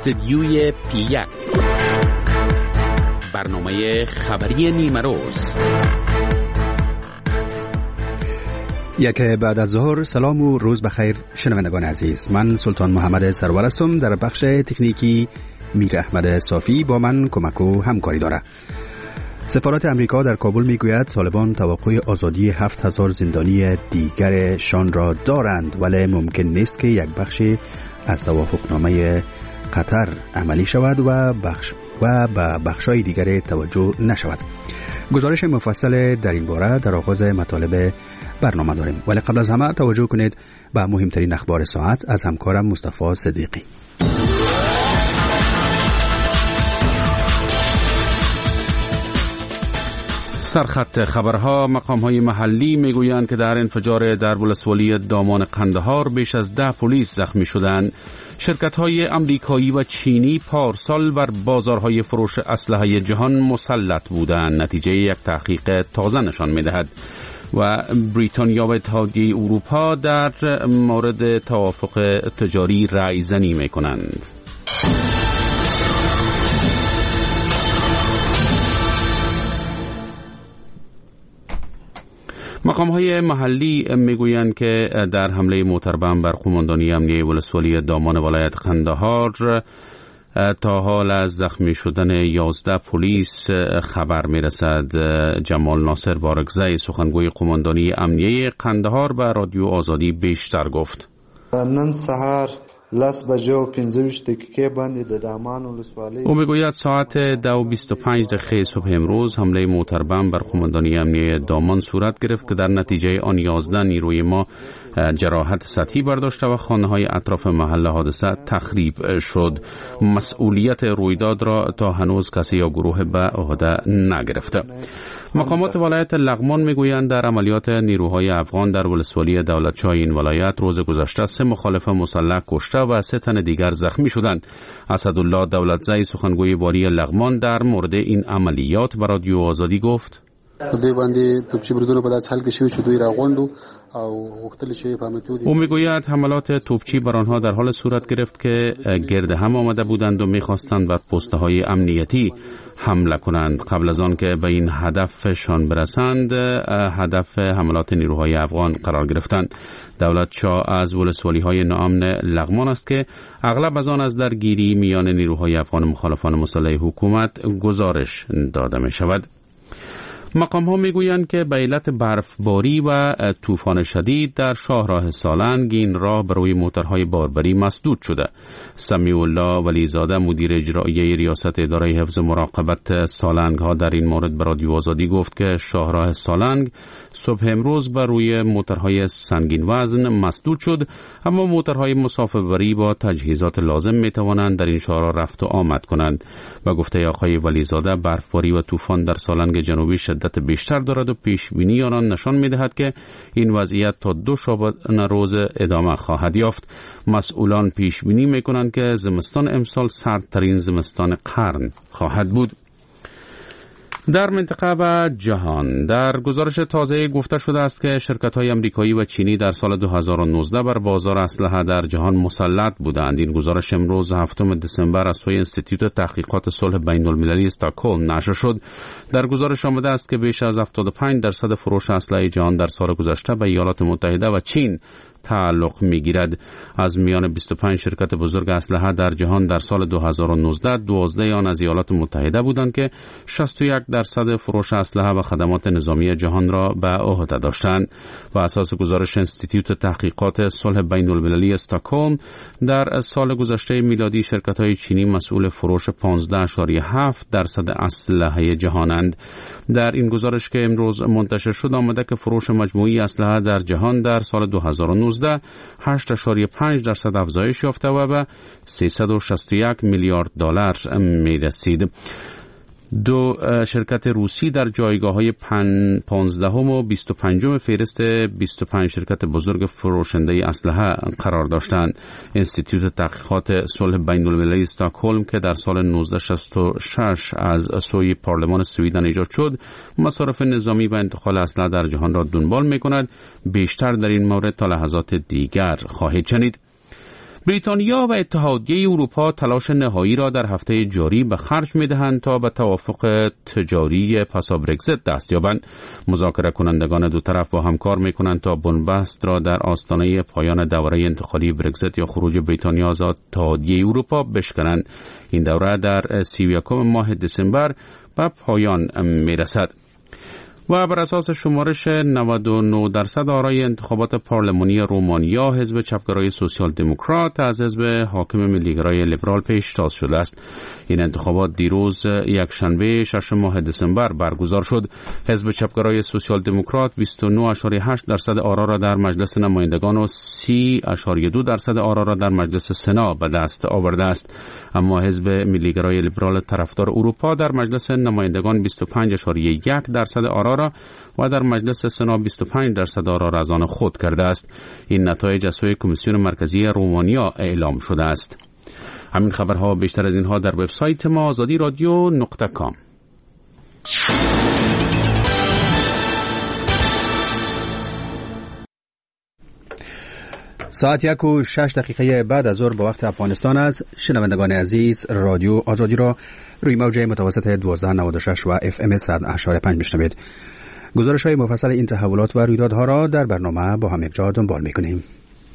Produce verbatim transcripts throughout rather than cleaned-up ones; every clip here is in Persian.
استدیوی پی یک، برنامه خبری نیمه روز. یک بعد از ظهر. سلام و روز بخیر شنوندگان عزیز. من سلطان محمد سرور هستم. در بخش تکنیکی میر احمد صافی با من کمک و همکاری دارد. سفارت امریکا در کابل میگوید طالبان توقع آزادی هفت هزار زندانی دیگرشان را دارند، ولی ممکن نیست که یک بخشی از توافقنامه قطر عملی شود و بخش و به بخشای دیگر توجه نشود. گزارش مفصل در این باره در آغاز مطالب برنامه داریم، ولی قبل از همه توجه کنید به مهمترین اخبار ساعت از همکارم مصطفی صدیقی. سرخط خبرها. مقام‌های محلی میگویند که در انفجار در ولسوالی دامان قندهار بیش از ده پلیس زخمی شدند. شرکت‌های آمریکایی و چینی پارسال بر بازارهای فروش اسلحه جهان مسلط بودند، نتیجه یک تحقیق تازه نشان می‌دهد. و بریتانیا و اتحادیه اروپا در مورد توافق تجاری رأی‌زنی می‌کنند. مقام‌های محلی میگویند که در حمله موتربم بر قماندانی امنیه ولسوالی دامان ولایت قندهار تا حال از زخمی شدن یازده پلیس خبر میرسد. جمال ناصر بارگزی سخنگوی قماندانی امنیه قندهار به رادیو آزادی بیشتر گفت. نن سحر لس بجه و پنځه دقیقه باندې د دامان ولسوالی او میگوید ساعت دو و بیست و پنج دقیقه صبح امروز حمله موتربم بر قماندانی امنیه دامان صورت گرفت که در نتیجه آن یازده نیروی ما جراحت سطحی برداشته و خانه‌های اطراف محل حادثه تخریب شد. مسئولیت رویداد را تا هنوز کسی یا گروه به عهده نگرفته. مقامات ولایت لغمان میگویند در عملیات نیروهای افغان در ولسوالی دولتشاه این ولایت روز گذشته سه مخالف مسلح کشته و سه تن دیگر زخمی شدند. اسدالله دولتزی سخنگوی والی لغمان در مورد این عملیات به رادیو آزادی گفت: دوی باندې توپچی بریدونه په داس حال کې شوی چې دوی راغونډو او وختل شي فهمتو دي. او میگوید حملات توپچی بر آنها در حال صورت گرفت که گرد هم آمده بودند و میخواستند بر پست‌های امنیتی حمله کنند. قبل از آن که به این هدفشان برسند هدف حملات نیروهای افغان قرار گرفتند. دولتشاه از ولسوالی‌های ناامن لغمان است که اغلب از آن از درگیری میان نیروهای افغان مخالفان مسلح حکومت گزارش داده می شود. مقام ها میگویند که به علت برفباری و طوفان شدید در شاهراه سالنگ این راه بروی موترهای باربری مسدود شده. سمیع الله ولیزاده مدیر اجرایی ریاست اداره حفظ مراقبت سالنگ ها در این مورد به رادیو آزادی گفت که شاهراه سالنگ صبح امروز بر روی موترهای سنگین وزن مسدود شد، اما موترهای مسافربری با تجهیزات لازم می توانند در این شاهراه رفت و آمد کنند. و گفته آقای ولیزاده برفباری و طوفان در سالنگ جنوبی شدت بیشتر دارد و پیش بینی آن نشان می دهد که این وضعیت تا دو شبانه روز ادامه خواهد یافت. مسئولان پیش بینی می کنند که زمستان امسال سردترین زمستان قرن خواهد بود. در منطقه و جهان در گزارش تازه گفته شده است که شرکت‌های آمریکایی و چینی در سال دو هزار و نوزده بر بازار اسلحه در جهان مسلط بودند. این گزارش امروز هفتم دسامبر از سوی انستیتوت تحقیقات صلح بین‌المللی استکهلم نشر شد. در گزارش آمده است که بیش از هفتاد و پنج درصد فروش اسلحه جهان در سال گذشته به ایالات متحده و چین تعلق می‌گیرد. از میان بیست و پنج شرکت بزرگ اسلحه در جهان در سال دو هزار و نوزده دوازده آن از ایالات متحده بودند که شصت و یک درصد فروش اسلحه و خدمات نظامی جهان را به عهده داشتند. و اساس گزارش انستیتوت تحقیقات صلح بین‌المللی استکهلم در سال گذشته میلادی شرکت‌های چینی مسئول فروش پانزده اشاری هفت درصد اسلحه جهانند. در این گزارش که امروز منتشر شد آمده که فروش مجموعی اسلحه در جهان در سال دو هزار و نوزده هشت اشاری پنج درصد افزایش یافته و به سیصد و شصت و یک میلیارد دلار می رسید. دو شرکت روسی در جایگاه‌های پانزدهم و بیست و پنجم فهرست بیست و پنج شرکت بزرگ فروشنده اسلحه قرار داشتند. انستیتوت تحقیقات صلح بین‌المللی استکهلم که در سال نوزده شصت و شش از سوی پارلمان سوئیدن ایجاد شد، مصارف نظامی و انتقال اسلحه در جهان را دنبال می‌کند. بیشتر در این مورد تا لحظات دیگر خواهید شنید. بریتانیا و اتحادیه اروپا تلاش نهایی را در هفته جاری به خرج می‌دهند تا به توافق تجاری پسا برگزیت دست یابند. مذاکره کنندگان دو طرف با هم کار می‌کنند تا بنبست را در آستانه پایان دوره انتقالی برگزیت یا خروج بریتانیا از اتحادیه اروپا بشکنند. این دوره در سی و یکم ماه دسامبر به پایان می‌رسد. و بر اساس شمارش نود و نه درصد آرای انتخابات پارلمانی رومانیا، حزب چپگرای سوسیال دموکرات از حزب حاکم ملیگرای لیبرال پیشتاز شده است. این انتخابات دیروز یک شنبه ششم ماه دسامبر برگزار شد. حزب چپگرای سوسیال دموکرات بیست و نه ممیز هشت درصد آرا را در مجلس نمایندگان و سی ممیز دو درصد آرا را در مجلس سنا به دست آورده است. اما حزب ملیگرای لیبرال طرفدار اروپا در مجلس نمایندگان بیست و پنج ممیز یک درصد آرا را و در مجلس سنا بیست و پنج درصد آرا را از آن خود کرده است. این نتایج از سوی کمیسیون مرکزی رومانیا اعلام شده است. همین خبرها بیشتر از اینها در وبسایت ما آزادی رادیو نقطه کام. ساعت یک و شش دقیقه بعد از ظهر به وقت افغانستان است. شنوندگان عزیز، رادیو آزادی را روی موج متوسط دوازده نود و شش و اف ام صد و هشت پنج میشنوید. گزارش های مفصل این تحولات و رویدادها را در برنامه با هم یکجا دنبال میکنیم.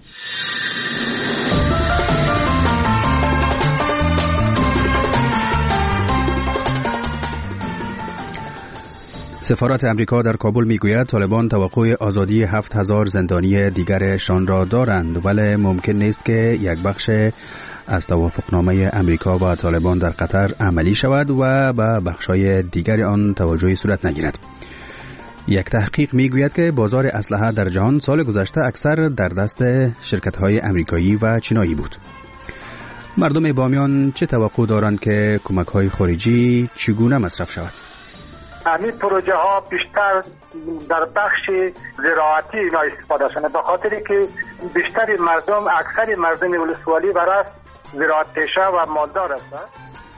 سفارت امریکا در کابل میگوید طالبان توقع آزادی هفت هزار زندانی دیگرشان را دارند، ولی ممکن نیست که یک بخش از توافقنامه امریکا با طالبان در قطر عملی شود و به بخش‌های دیگر آن توجهی صورت نگیرد. یک تحقیق میگوید که بازار اسلحه در جهان سال گذشته اکثر در دست شرکت‌های امریکایی و چینایی بود. مردم بامیان چه توقع دارند که کمک‌های خارجی چگونه مصرف شود؟ همین پروژه ها بیشتر در بخش زراعتی اینا استفاده شده، به خاطری که بیشتر مردم اکثر مردم ولسوالی برای زراعت پیشه و مالدار هستند.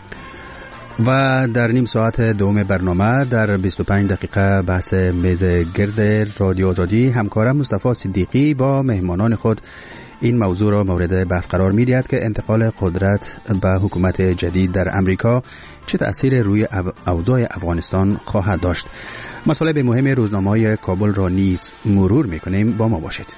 و در نیم ساعت دوم برنامه در بیست و پنج دقیقه بحث میز گرد رادیو آزادی همکارم مصطفی صدیقی با مهمانان خود این موضوع را مورد بحث قرار می‌دهد که انتقال قدرت به حکومت جدید در امریکا چه تأثیر روی اوضاع افغانستان خواهد داشت. مطالب مهم روزنامه‌های کابل را نیز مرور می‌کنیم، با ما باشید.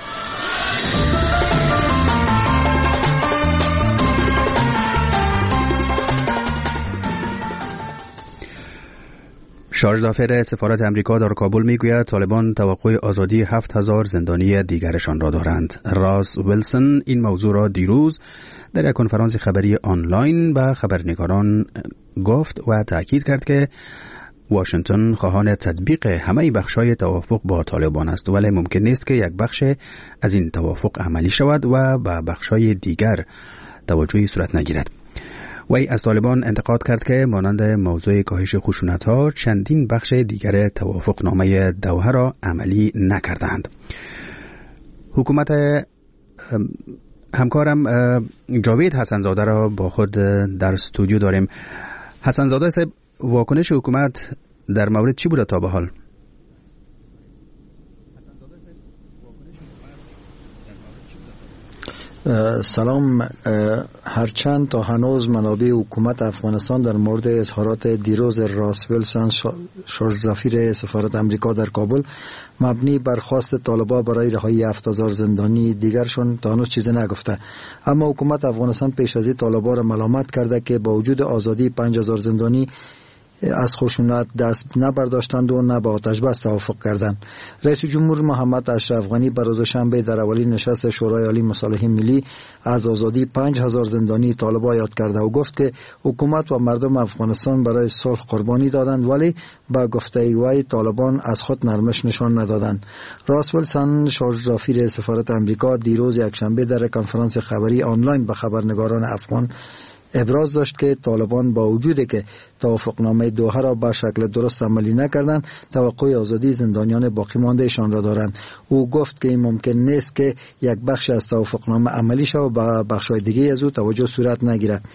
شارژ دافر سفارت امریکا در کابل میگوید طالبان توقع آزادی هفت هزار زندانی دیگرشان را دارند. راس ویلسون این موضوع را دیروز در یک کنفرانس خبری آنلاین به خبرنگاران گفت و تأکید کرد که واشنگتن خواهان تطبیق همه بخش‌های توافق با طالبان است، ولی ممکن نیست که یک بخش از این توافق عملی شود و به بخش‌های دیگر توجهی صورت نگیرد. وی از طالبان انتقاد کرد که مانند موضوع کاهش خشونت‌ها چندین بخش دیگر توافقنامه دوحه را عملی نکردند. حکومت همکارم جاوید حسنزاده را با خود در استودیو داریم. حسنزاده صاحب، واکنش حکومت در مورد چی بوده تا به حال؟ سلام. هرچند تا هنوز منابع حکومت افغانستان در مورد اظهارات دیروز راس ویلسون شارژ دافر سفارت امریکا در کابل مبنی بر خواست طالبان برای رهایی هفت هزار زندانی دیگرشون تا هنوز چیزی نگفته، اما حکومت افغانستان پیش از این طالبان را ملامت کرده که با وجود آزادی پنج هزار زندانی از خشونت دست نبرداشتند و نه به آتش بس توافق کردند. رئیس جمهور محمد اشرف غنی بر روز شنبه در اولین نشست شورای عالی مصالح ملی از آزادی پنج هزار زندانی طالبان یاد کرده و گفت که حکومت و مردم افغانستان برای صلح قربانی دادند، ولی با گفته وی طالبان از خود نرمش نشان ندادند. راس ویلسون شارژ دافر سفارت امریکا دیروز یکشنبه در کنفرانس خبری آنلاین به خبرنگاران افغان ابراز داشت که طالبان با وجودی که توافقنامه دوحه را به شکل درست عملی نکردند، توقع آزادی زندانیان باقی ماندهشان را دارند. او گفت که این ممکن نیست که یک بخش از توافقنامه عملی شود و به بخش‌های دیگه از او توجه صورت نگیرد.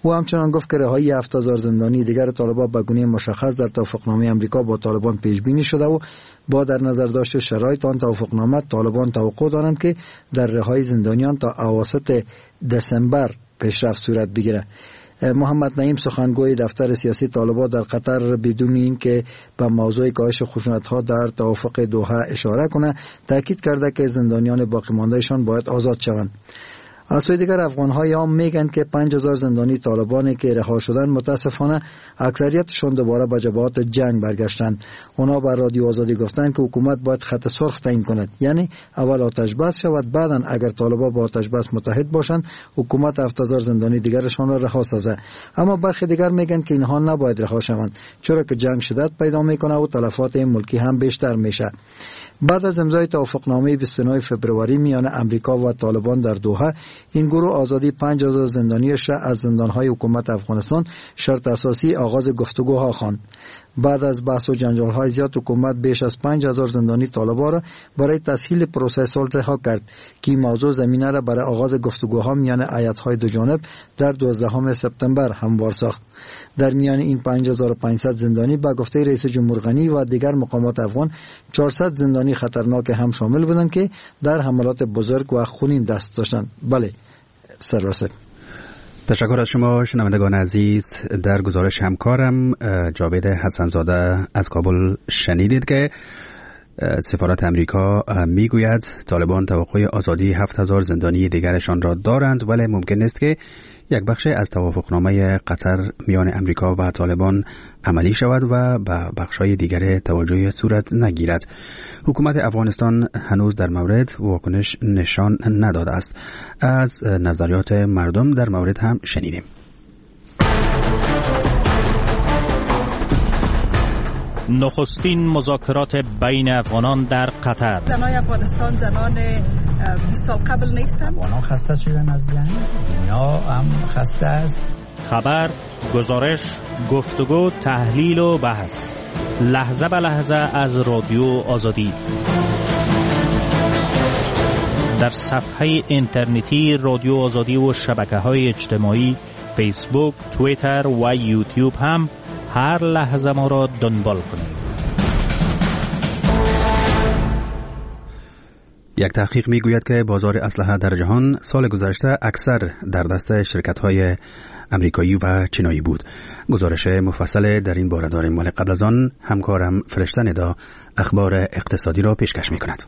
او همچنان گفت که رهایی هفت هزار زندانی دیگر طالبان به گونه مشخص در توافقنامه امریکا با طالبان پیش بینی شده و با در نظر داشت شرایط آن توافقنامه طالبان توقع دارند که در رهایی زندانیان تا اواسط دسامبر پیشرفت صورت بگیرد. محمد نعیم سخنگوی دفتر سیاسی طالبان در قطر بدون این که به موضوع کاهش خشونت‌ها در توافق دوحه اشاره کنه تاکید کرده که زندانیان باقی ماندهشان باید آزاد شوند. از سوی دیگر افغان‌های عام میگن که پنج هزار زندانی طالبانی که رها شدند متاسفانه اکثریتشون دوباره به جبهات جنگ برگشتند. اونا بر رادیو آزادی گفتند که حکومت باید خط سرخ تعیین کند، یعنی اول آتش بس شود، بعداً اگر طالبان با آتش بس متحد باشند حکومت هفت هزار زندانی دیگرشان را رها سازه. اما برخی دیگر میگن که اینها نباید رها شوند چرا که جنگ شدت پیدا میکنه و تلفات ملکی هم بیشتر میشه. بعد از امضای توافقنامه بیست و نه فوریه میان امریکا و طالبان در دوحه، این گروه آزادی پنج هزار زندانیش را از زندانهای حکومت افغانستان شرط اساسی آغاز گفتگوها خواند. بعد از بحث و جنجال‌های زیاد حکومت بیش از پنج هزار زندانی طالبان را برای تسهیل پروسه صلح رها کرد که موضوع زمینه را برای آغاز گفتگوها میان ایت‌های دو جانب در دوازدهم سپتامبر هموار ساخت. در میان این پنج هزار و پانصد زندانی به گفته رئیس جمهور غنی و دیگر مقامات افغان چهارصد زندانی خطرناک هم شامل بودند که در حملات بزرگ و خونین دست داشتند. بله سرراسه. تشکر از شما شنوندگان عزیز. در گزارش همکارم جاوید حسنزاده از کابل شنیدید که سفارت امریکا میگوید طالبان توقع آزادی هفت هزار زندانی دیگرشان را دارند، ولی ممکن است که یک بخش از توافقنامه قطر میان امریکا و طالبان عملی شود و به بخش‌های دیگر توجه صورت نگیرد. حکومت افغانستان هنوز در مورد واکنش نشان نداده است. از نظریات مردم در مورد هم شنیدیم. نخستین مذاکرات بین افغانان در قطر. زنان افغانستان زنان بیست سال قبل نیستند. افغانان خسته شدن از جنگ، دنیا هم خسته است. خبر، گزارش، گفتگو، تحلیل و بحث لحظه به لحظه از رادیو آزادی در صفحه اینترنتی رادیو آزادی و شبکه‌های اجتماعی فیسبوک، توییتر و یوتیوب هم هر لحظه ما را دنبال کنید. یک تحقیق میگوید که بازار اسلحه در جهان سال گذشته اکثر در دست شرکت‌های امریکایی و چینایی بود. گزارش مفصل در این باره داریم، ولی قبل از آن همکارم فرشته ندا اخبار اقتصادی را پیشکش می‌کند.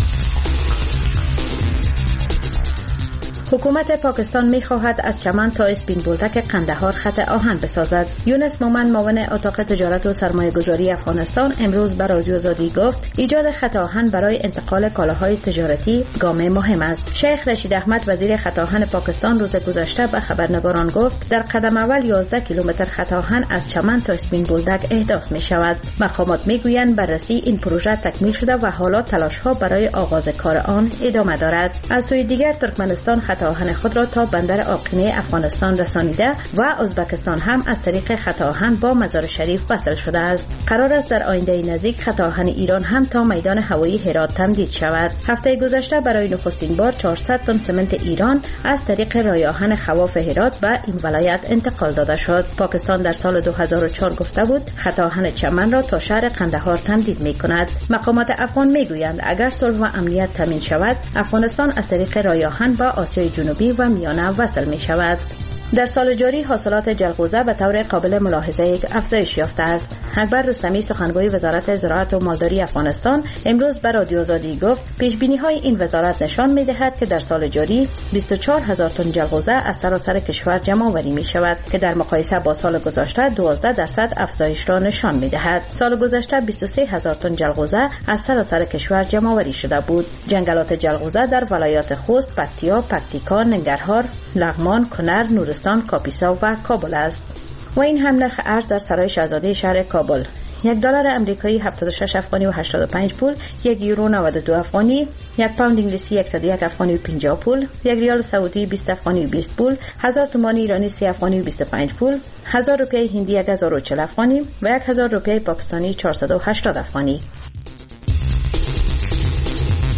حکومت پاکستان می‌خواهد از چمن تا اسپین بولدک قندهار خط آهن بسازد. یونس مومن معاون اتاق تجارت و سرمایه‌گذاری افغانستان امروز به رادیو آزادی گفت ایجاد خط آهن برای انتقال کالاهای تجارتی گام مهم است. شیخ رشید احمد وزیر خط آهن پاکستان روز گذشته به خبرنگاران گفت در قدم اول یازده کیلومتر خط آهن از چمن تا اسپین بولدک احداث می‌شود. مقامات می‌گویند بررسی این پروژه تکمیل شده و حالا تلاش‌ها برای آغاز کار آن ادامه دارد. از سوی دیگر ترکمنستان خط آهن خود را تا بندر آقینه افغانستان رسانیده و ازبکستان هم از طریق خط آهن با مزار شریف وصل شده است. قرار است در آینده نزدیک خط آهن ایران هم تا میدان هوایی هرات تمدید شود. هفته گذشته برای نخستین بار چهارصد تن سمنت ایران از طریق راه آهن خواف هرات به این ولایت انتقال داده شد. پاکستان در سال دو هزار و چهار گفته بود خط آهن چمن را تا شهر قندهار تمدید می‌کند. مقامات افغان می‌گویند اگر صلح و امنیت تامین شود افغانستان از طریق راه آهن با آسیای جنوبی و میانه وصل می شود. در سال جاری حاصلات جلغوزه به طور قابل ملاحظه افزایش یافته است. اکبر رستمی سخنگوی وزارت زراعت و مالداری افغانستان امروز به رادیو آزادی گفت پیش‌بینی‌های این وزارت نشان می‌دهد که در سال جاری بیست و چهار هزار تن جلغوزه از سراسر کشور جمع‌آوری می‌شود که در مقایسه با سال گذشته دوازده درصد افزایش را نشان می‌دهد. سال گذشته بیست و سه هزار تن جلغوزه از سراسر کشور جمع‌آوری شده بود. جنگلات جلغوزه در ولایات خوست، پکتیا، پکتیکا، ننگرهار، لغمان، کنر، نورستان، کاپیسا و کابل است. و این هم نرخ ارز در سرای شاهزاده شهر کابل. یک دلار آمریکایی هفتاد و شش افغانی و هشتاد و پنج پول، یک یورو نود و دو افغانی، یک پوند انگلیسی صد و یک افغانی و پنجاه پول، یک ریال سعودی بیست افغانی و بیست پول، هزار تومان ایرانی سی افغانی و بیست و پنج پول، هزار روپیه هندی یک هزار و چهل افغانی و یک هزار روپیه پاکستانی چهارصد و هشتاد افغانی.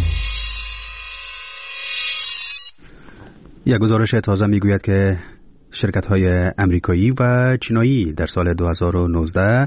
یک گزارش تازه میگوید که شرکت‌های امریکایی و چینایی در سال دو هزار و نوزده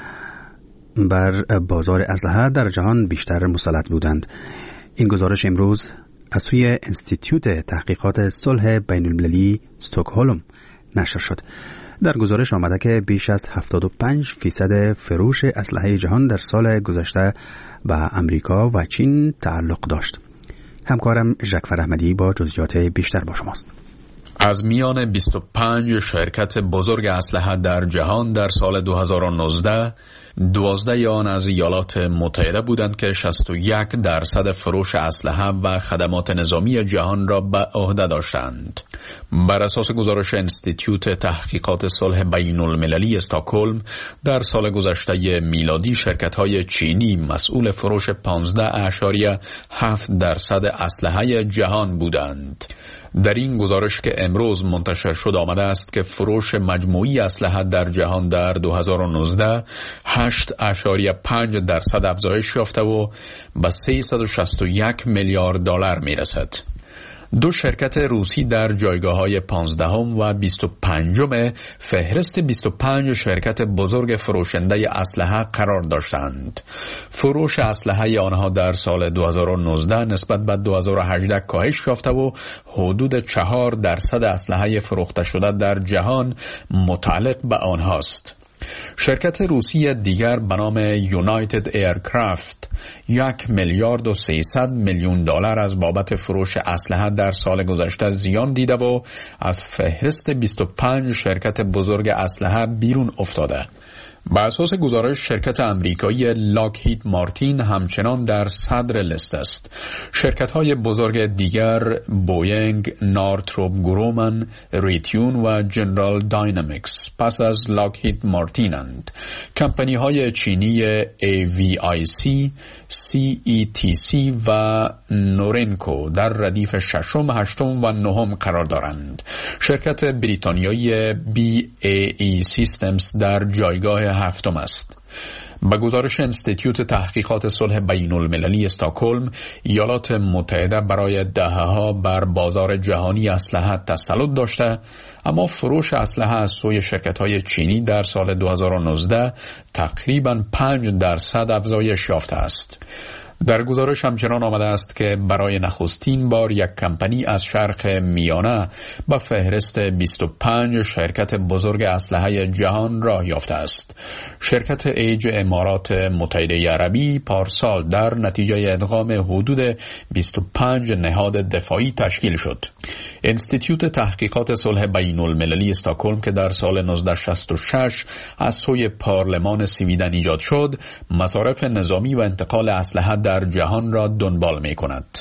بر بازار اسلحه در جهان بیشتر مسلط بودند. این گزارش امروز از سوی انستیتیوت تحقیقات صلح بین المللی استکهلم نشر شد. در گزارش آمده که بیش از هفتاد و پنج فیصد فروش اسلحه جهان در سال گذشته به امریکا و چین تعلق داشت. همکارم ژکفر احمدی با جزئیات بیشتر با شماست. از میان بیست و پنج شرکت بزرگ اسلحه در جهان در سال دو هزار و نوزده، دوازده آن از ایالات متحده بودند که شصت و یک درصد فروش اسلحه و خدمات نظامی جهان را به عهده داشتند. بر اساس گزارش انستیتیوت تحقیقات صلح بین المللی استکهلم، در سال گذشته میلادی شرکت‌های چینی مسئول فروش پانزده اشاریه هفت درصد اسلحه جهان بودند. در این گزارش که امروز منتشر شد آمده است که فروش مجموعی اسلحه در جهان در دو هزار و نوزده هشت اشاریه پنج درصد افزایش یافته و به سیصد و شصت و یک میلیارد دلار میرسد. دو شرکت روسی در جایگاه‌های پانزدهم و بیست و پنجم فهرست بیست و پنج شرکت بزرگ فروشنده اسلحه قرار داشتند. فروش اسلحه آنها در سال دو هزار و نوزده نسبت به دو هزار و هجده کاهش یافته و حدود چهار درصد اسلحه فروخته شده در جهان متعلق به آنهاست. شرکت روسی دیگر به نام یونایتد ایرکرافت یک میلیارد و سیصد میلیون دلار از بابت فروش اسلحه در سال گذشته زیان دیده و از فهرست بیست و پنج شرکت بزرگ اسلحه بیرون افتاده. بر اساس گزارش شرکت امریکایی لاکهید مارتین همچنان در صدر لیست است. شرکت‌های بزرگ دیگر بوینگ، نورتروپ گرومن، ریتیون و جنرال داینامیکس پس از لاکهید مارتینند. کمپانی‌های چینی ای وی آی سی، سی ای تی سی و نورنکو در ردیف ششم، هشتم و نهم قرار دارند. شرکت بریتانیایی بی ای ای سیستمز در جایگاه هفتم است. به گزارش انستیتیوت تحقیقات صلح بین المللی استکهلم، ایالات متحده برای دهه‌ها بر بازار جهانی اسلحه تسلط داشته، اما فروش اسلحه از سوی شرکت‌های چینی در سال دو هزار و نوزده تقریباً پنج درصد افزایش یافته است. در گزارش همچنان آمده است که برای نخستین بار یک کمپانی از شرق میانه به فهرست بیست و پنج شرکت بزرگ اسلحه جهان راه یافته است. شرکت ایج امارات متحده عربی پارسال در نتیجه ادغام حدود بیست و پنج نهاد دفاعی تشکیل شد. انستیتیوت تحقیقات صلح بین المللی استکهلم که در سال نوزده شصت و شش از سوی پارلمان سویدن ایجاد شد، مصارف نظامی و انتقال اسلحه در جهان را دنبال می کند.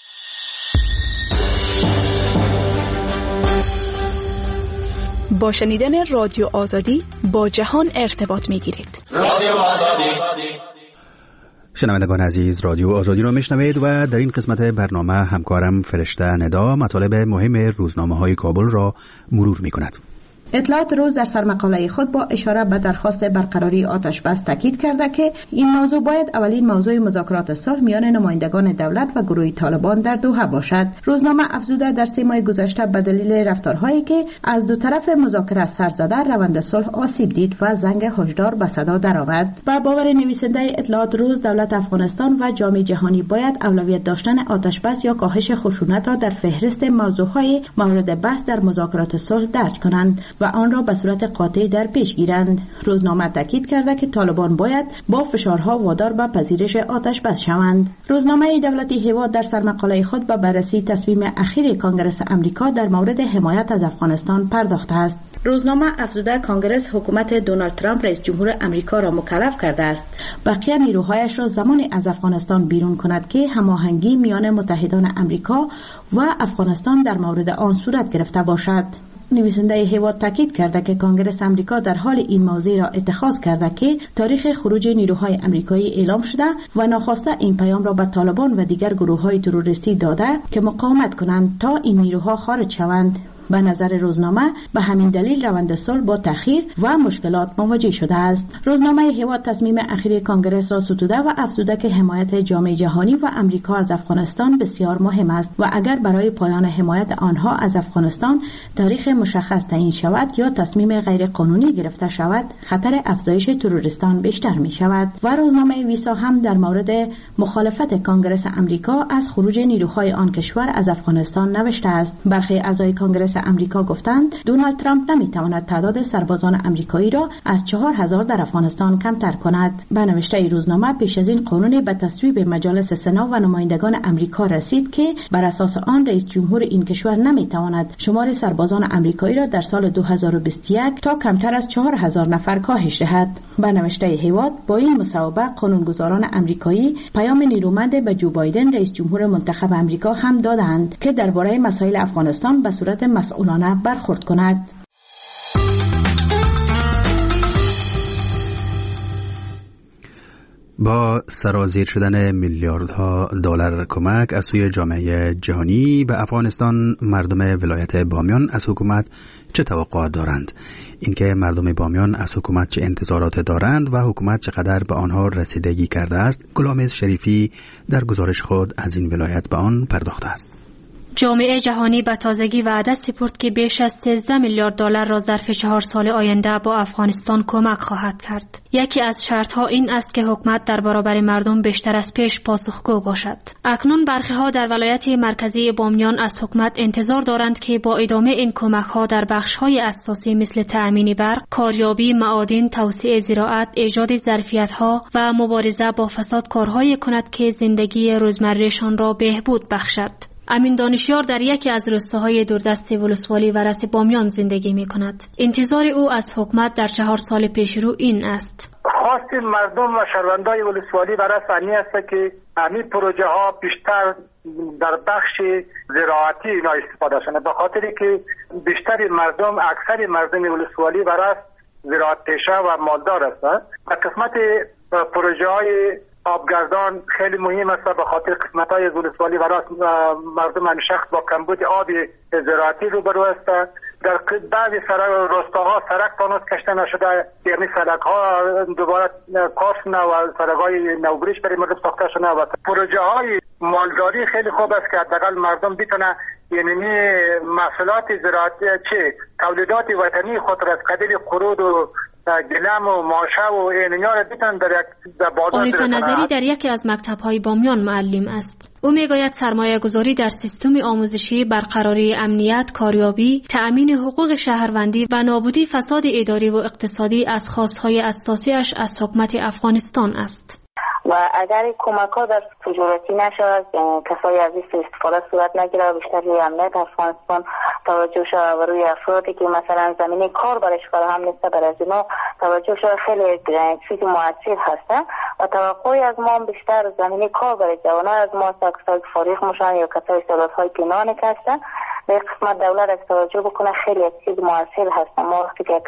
با شنیدن رادیو آزادی با جهان ارتباط می گیرید. رادیو آزادی. شنوندگان عزیز، رادیو آزادی رو میشنوید و در این قسمت برنامه همکارم فرشته ندا مطالب مهم روزنامه‌های کابل را مرور می کند. اطلاعات روز در سرمقاله خود با اشاره به درخواست برقراری آتش بس تاکید کرده که این موضوع باید اولین موضوع مذاکرات صلح میان نمایندگان دولت و گروه طالبان در دوحه باشد. روزنامه افزوده در سه ماه گذشته به دلیل رفتارهایی که از دو طرف مذاکره سر زده روند صلح آسیب دید و زنگ هشدار به صدا درآورد. با باور نویسنده اطلاعات روز، دولت افغانستان و جامعه جهانی باید اولویت داشتن آتش بس یا کاهش خشونت را در فهرست موضوعهای مورد بحث در مذاکرات صلح درج کنند و آن را به صورت قاطع در پیش گیرند. روزنامه تاکید کرده که طالبان باید با فشارها وادار به پذیرش آتش بس شوند. روزنامه دولتی هیواد در سرمقاله خود به بررسی تصمیم اخیر کانگرس امریکا در مورد حمایت از افغانستان پرداخته است. روزنامه افزوده کانگرس حکومت دونالد ترامپ رئیس جمهور امریکا را مکلف کرده است بقیه نیروهایش را زمانی از افغانستان بیرون کند که هماهنگی میان متحدان امریکا و افغانستان در مورد آن صورت گرفته باشد. نویسنده هیواد تاکید کرده که کانگرس امریکا در حال این موضوع را اتخاذ کرده که تاریخ خروج نیروهای امریکایی اعلام شده و ناخواسته این پیام را به طالبان و دیگر گروه‌های تروریستی داده که مقاومت کنند تا این نیروها خارج شوند. به نظر روزنامه به همین دلیل روند صلح با تأخیر و مشکلات مواجه شده است. روزنامه هیواد تصمیم اخیر کنگره را ستوده و افزوده که حمایت جامعه جهانی و امریکا از افغانستان بسیار مهم است و اگر برای پایان حمایت آنها از افغانستان تاریخ مشخص تعیین شود یا تصمیم غیر قانونی گرفته شود، خطر افزایش تروریستان بیشتر می شود. و روزنامه ویسا هم در مورد مخالفت کنگره امریکا از خروج نیروهای آن کشور از افغانستان نوشته است. برخی اعضای کنگره امریکا گفتند دونالد ترامپ نمی تواند تعداد سربازان امریکایی را از چهار هزار در افغانستان کمتر کند. به نوشته روزنامه پیش از این قانون به تصویب مجالس سنا و نمایندگان امریکا رسید که بر اساس آن رئیس جمهور این کشور نمی تواند شمار سربازان امریکایی را در سال دو هزار و بیست و یک تا کمتر از چهار هزار نفر کاهش دهد. به نوشته هیواد با این مصوبه قانونگذاران امریکایی پیام نیرومند به جو بایدن رئیس جمهور منتخب امریکا هم دادند که درباره مسائل افغانستان به صورت مسئولانه برخورد کند. با سرازیر شدن میلیاردها دلار کمک از سوی جامعه جهانی به افغانستان، مردم ولایت بامیان از حکومت چه توقعات دارند؟ اینکه مردم بامیان از حکومت چه انتظارات دارند و حکومت چقدر به آنها رسیدگی کرده است، غلامرضا شریفی در گزارش خود از این ولایت به آن پرداخته است. جامعه جهانی به تازگی وعده سپرد که بیش از سیزده میلیارد دلار را ظرف چهار سال آینده با افغانستان کمک خواهد کرد. یکی از شرطها این است که حکومت در برابر مردم بیشتر از پیش پاسخگو باشد. اکنون برخی‌ها در ولایت مرکزی بامیان از حکومت انتظار دارند که با ادامه این کمک‌ها در بخش‌های اساسی مثل تأمین برق، کاریابی معادن، توسعه زراعت، ایجاد ظرفیت‌ها و مبارزه با فساد کارهایی کند که زندگی روزمره‌شان را بهبود بخشد. امین دانشیار در یکی از روستاهای دوردست ولسوالی ورس بامیان زندگی می کند. انتظار او از حکومت در چهار سال پیش رو این است: خواست مردم و شهروندای ولسوالی ورس انی است که همین پروژه ها بیشتر در بخش زراعتی اینا استفاده شده، به خاطری که بیشتر مردم اکثر مردم ولسوالی ورس زراعت پیشه و مالدار هستند. و قسمت پروژه های آبگردان خیلی مهم است به خاطر قسمت‌های ولسوالی و مردم این شخص با کمبود آب زراعتی روبرو هستند. در بعضی روستاها سرک تانوس کشته نشده، یعنی سرک‌ها دوباره کار شده و سرک‌های نوبریش برای مردم ساخته شده و پروژه‌های مالداری خیلی خوب است که حداقل مردم بتونه یعنی محصولات زراعتی چه تولیدات وطنی خود را از قبیل قرود و گلم و ماشه و اینیا را بیتن در یک بازار. عارف نظری در یکی از مکتب‌های بامیان معلم است. او میگوید سرمایه گذاری در سیستم آموزشی، برقراری امنیت، کاریابی، تأمین حقوق شهروندی و نابودی فساد اداری و اقتصادی از خواستهای اساسیش از حکومت افغانستان است. و اگر کمک ها در تجارتی نشود، کسایی از این استفاده صورت نگیره و بیشتر روی امنیت افغانستان توجه شود و روی افرادی که مثلا زمینه کار برش فراهم نیست بر از اینا توجه شود، خیلی چیز مؤثر هست و توقعی از ما بیشتر زمینه کار برای جوانان از ما کسایی فارغ میشن یا کسایی استعدادهای پنهان هستن. به قسمت دولت از توجه بکنه خیلی چیز مؤثر هست. ما وقتی که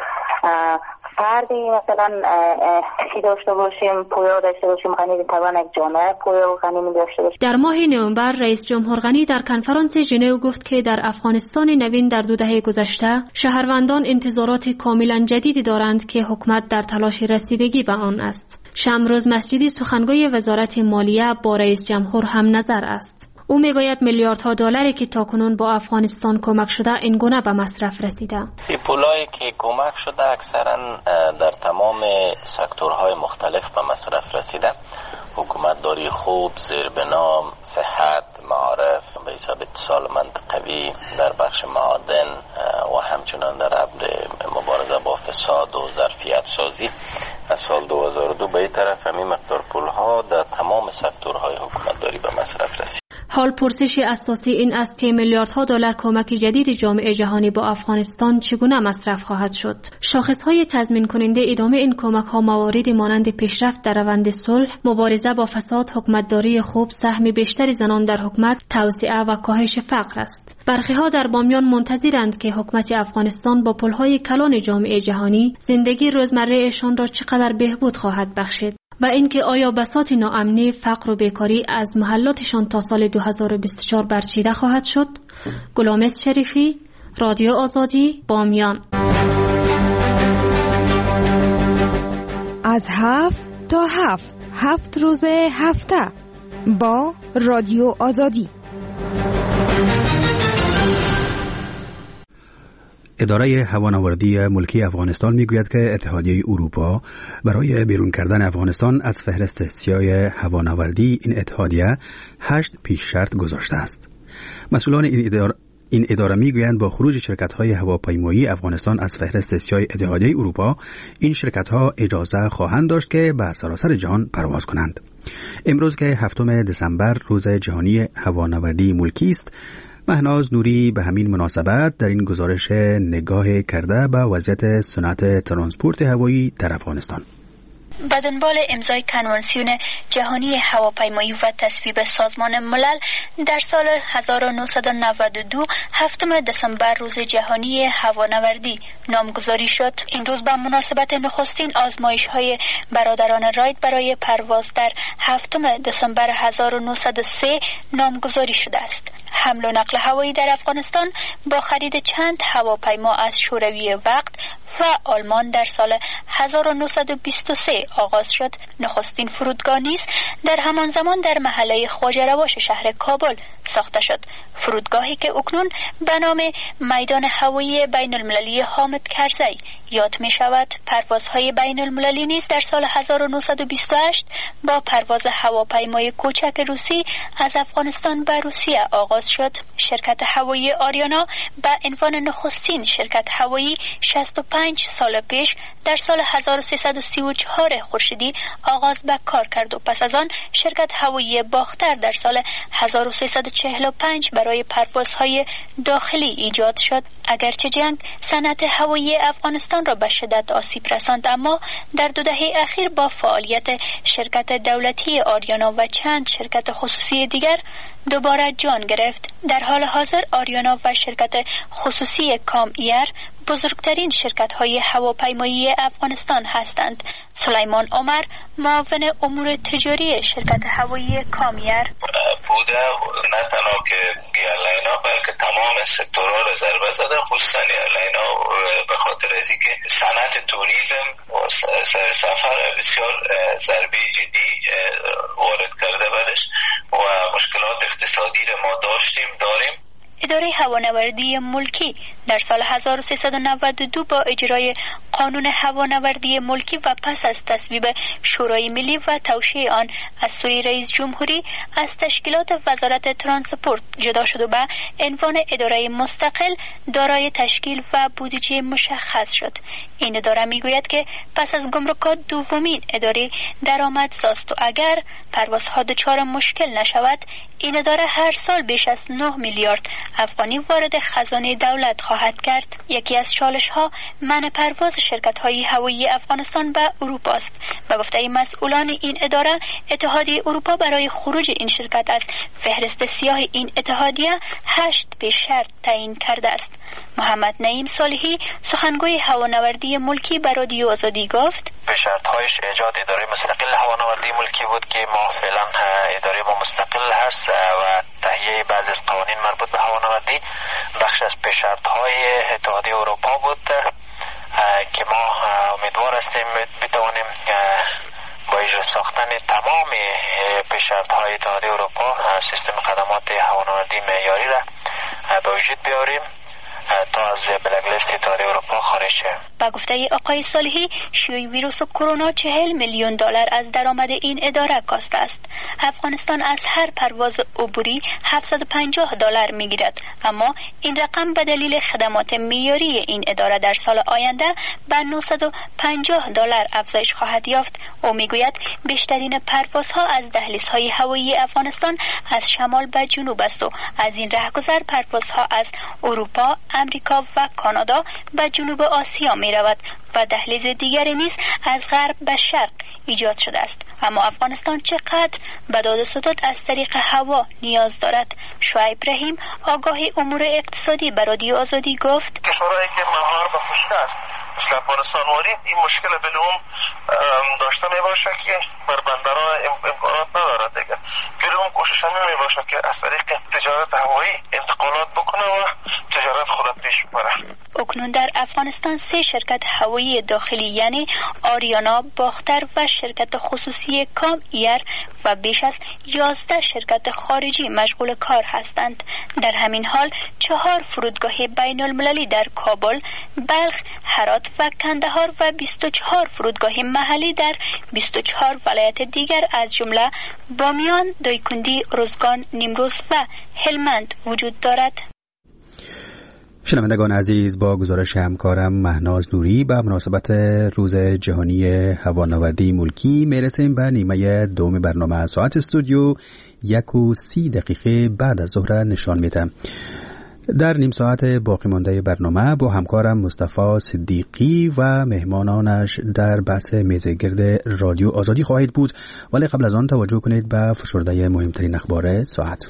فردی مثلا چی داشته باشیم، پویا داشته باشیم، غنی توان یک جامعه پویا و غنی داشته باشیم. در ماه نوامبر رئیس جمهور غنی در کنفرانس ژنو گفت که در افغانستان نوین در دو دهه گذشته شهروندان انتظارات کاملا جدیدی دارند که حکومت در تلاش رسیدگی به آن است. شمروز مسجدی سخنگوی وزارت مالیه با رئیس جمهور هم نظر است. او میگوید میلیاردها دلاری که تاکنون با افغانستان کمک شده این گونه به مصرف رسیده. این پولایی که کمک شده اکثرا در تمام سکتورهای مختلف به مصرف رسیده. حکومت داری خوب، زیربنا، صحت، معارف، به حساب اتصال منطقوی در بخش معادن و همچنان در ابر مبارزه با فساد و ظرفیت سازی از سال دو هزار و دو به این طرف همین مقدار پولها در تمام سکتورهای حکومت داری به مصرف رسید. حال پرسش اساسی این است که میلیاردها دلار کمک جدید جامعه جهانی با افغانستان چگونه مصرف خواهد شد. شاخصهای تضمین کننده ادامه این کمک ها مواردی مانند پیشرفت در روند صلح، مبارزه با فساد، حکومتداری خوب، سهم بیشتر زنان در حکومت، توسعه و کاهش فقر است. برخی ها در بامیان منتظرند که حکومت افغانستان با پلهای کلان جامعه جهانی زندگی روزمره‌شان را چقدر بهبود خواهد بخشید و اینکه آیا بساط ناامنی، فقر و بیکاری از محلاتشان تا سال دو هزار و بیست و چهار برچیده خواهد شد. غلامرضا شریفی، رادیو آزادی بامیان. از هفت تا هفت هفت روز هفته با رادیو آزادی. اداره هوانوردی ملکی افغانستان میگوید که اتحادیه اروپا برای بیرون کردن افغانستان از فهرست سیاه هوانوردی این اتحادیه هشت پیش شرط گذاشته است. مسئولان این اداره این اداره میگویند با خروج شرکت‌های هواپیمایی افغانستان از فهرست سیاه اتحادیه اروپا، این شرکت‌ها اجازه خواهند داشت که به سراسر جهان پرواز کنند. امروز که هفتم دسامبر روز جهانی هوانوردی ملکی است، مهناز نوری به همین مناسبت در این گزارش نگاه کرده به وضعیت صنعت ترانسپورت هوایی در افغانستان. به دنبال امضای کنوانسیون جهانی هواپیمایی و تصویب سازمان ملل، در سال هزار و نهصد و نود و دو هفتم دسامبر روز جهانی هوانوردی نامگذاری شد. این روز به مناسبت نخستین آزمایش‌های برادران رایت برای پرواز در هفتم دسامبر هزار و نهصد و سه نامگذاری شده است. حمل و نقل هوایی در افغانستان با خرید چند هواپیما از شوروی وقت و آلمان در سال هزار و نهصد و بیست و سه آغاز شد. نخستین فرودگاه نیز در همان زمان در محله خواجه رواش شهر کابل ساخته شد. فرودگاهی که اکنون به نام میدان هوایی بین المللی حامد کرزی یاد می شود. پروازهای بین المللی نیز در سال هزار و نهصد و بیست و هشت با پرواز هواپیمای کوچک روسی از افغانستان به روسیه آغاز شد. شرکت هوایی آریانا به عنوان نخستین شرکت هوایی شصت و پنج سال پیش در سال هزار و سیصد و سی و چهار خورشیدی آغاز به کار کرد و پس از آن شرکت هوایی باختر در سال هزار و سیصد و چهل و پنج برای پروازهای داخلی ایجاد شد. اگرچه جنگ صنعت هوایی افغانستان را به شدت آسیب رساند، اما در دو دهه اخیر با فعالیت شرکت دولتی آریانا و چند شرکت خصوصی دیگر دوباره جان گرفت. در حال حاضر آریانا و شرکت خصوصی کام ایر بزرگترین شرکت‌های هواپیمایی افغانستان هستند. سلیمان عمر، معاون امور تجاری شرکت هوایی کام ایر، بوده نه تنها که ایرلینا بلکه تمام سکتورها را ضربه زده، خصوصا ایرلینا به خاطر از اینکه صنعت توریسم و سر سفر بسیار ضربه جدی وارد کرده بدش و مشکلات اقتصادی را ما داشتیم داریم. اداره هوانوردی ملکی در سال هزار و سیصد و نود و دو با اجرای قانون هوانوردی ملکی و پس از تصویب شورای ملی و توشیح آن از سوی رئیس جمهوری از تشکیلات وزارت ترانسپورت جدا شد و به عنوان اداره مستقل دارای تشکیل و بودجه مشخص شد. این اداره میگوید که پس از گمرکات دومین اداره درآمدزاست و اگر پروازها دچار مشکل نشود، این اداره هر سال بیش از نه میلیارد افغانی وارد خزانه دولت خواهد کرد. یکی از چالش ها منع پرواز شرکت های هوایی افغانستان به اروپا است. به گفته مسئولان این اداره، اتحادیه اروپا برای خروج این شرکت از فهرست سیاه این اتحادیه هشت پیش شرط تعیین کرده است. محمد نعیم صالحی، سخنگوی هوانوردی ملکی، به رادیو آزادی گفت: به شرط‌هایش ایجاد اداره مستقل هوانوردی ملکی بود که ما فعلا اداره ما مستقل هست و تهیه بعضی از قوانین مربوط به هوانوردی بخش از به شرط‌های اتحادیه اروپا بود که ما امیدوار هستیم بتوانیم با اجرا ساختن تمام به شرط‌های اتحادیه اروپا سیستم خدمات هوانوردی معیاری را به وجود بیاریم تا از بلک لیست اتحادیه اروپا خارج شد. با گفته آقای صالحی، شیوع ویروس کرونا چهل میلیون دلار از درآمد این اداره کاسته است. افغانستان از هر پرواز عبوری هفتصد و پنجاه دلار میگیرد، اما این رقم به دلیل خدمات معیاری این اداره در سال آینده به نهصد و پنجاه دلار افزایش خواهد یافت. او میگوید بیشترین پروازها از دهلیزهای هوایی افغانستان از شمال به جنوب است و از این رهگذر پروازها از اروپا، امریکا و کانادا به جنوب آسیا می رود و دهلیز دیگری نیز از غرب به شرق ایجاد شده است. اما افغانستان چقدر به داد و ستد از طریق هوا نیاز دارد؟ شعیب رحیم، آگاه امور اقتصادی، به رادیو آزادی گفت: کشورهایی که مهار به خشک است مثل افغانستان وارد این مشکل بلوم داشته می باشه که بر بندرها امکانات ندارد دیگه. بلوم کوشش می باشه که از طریق تجارت هوایی انتقالات بکنه و تجارت خود پیش تاکنون در افغانستان سه شرکت هوایی داخلی یعنی آریانا، باختر و شرکت خصوصی کام ایر و بیش از یازده شرکت خارجی مشغول کار هستند. در همین حال چهار فرودگاه بین المللی در کابل، بلخ، هرات و کندهار و بیست و چهار فرودگاه محلی در بیست و چهار ولایت دیگر از جمله بامیان، دایکندی، روزگان، نیمروز و هلمند وجود دارد. شنوندگان عزیز، با گزارش همکارم مهناز نوری به مناسبت روز جهانی هوانوردی ملکی میرسیم به نیمه دوم برنامه. ساعت استودیو یک و سی دقیقه بعد از ظهر نشان میده. در نیم ساعت باقی مانده برنامه با همکارم مصطفی صدیقی و مهمانانش در بحث میزگرد رادیو آزادی خواهید بود، ولی قبل از آن توجه کنید به فشرده مهمترین اخبار ساعت.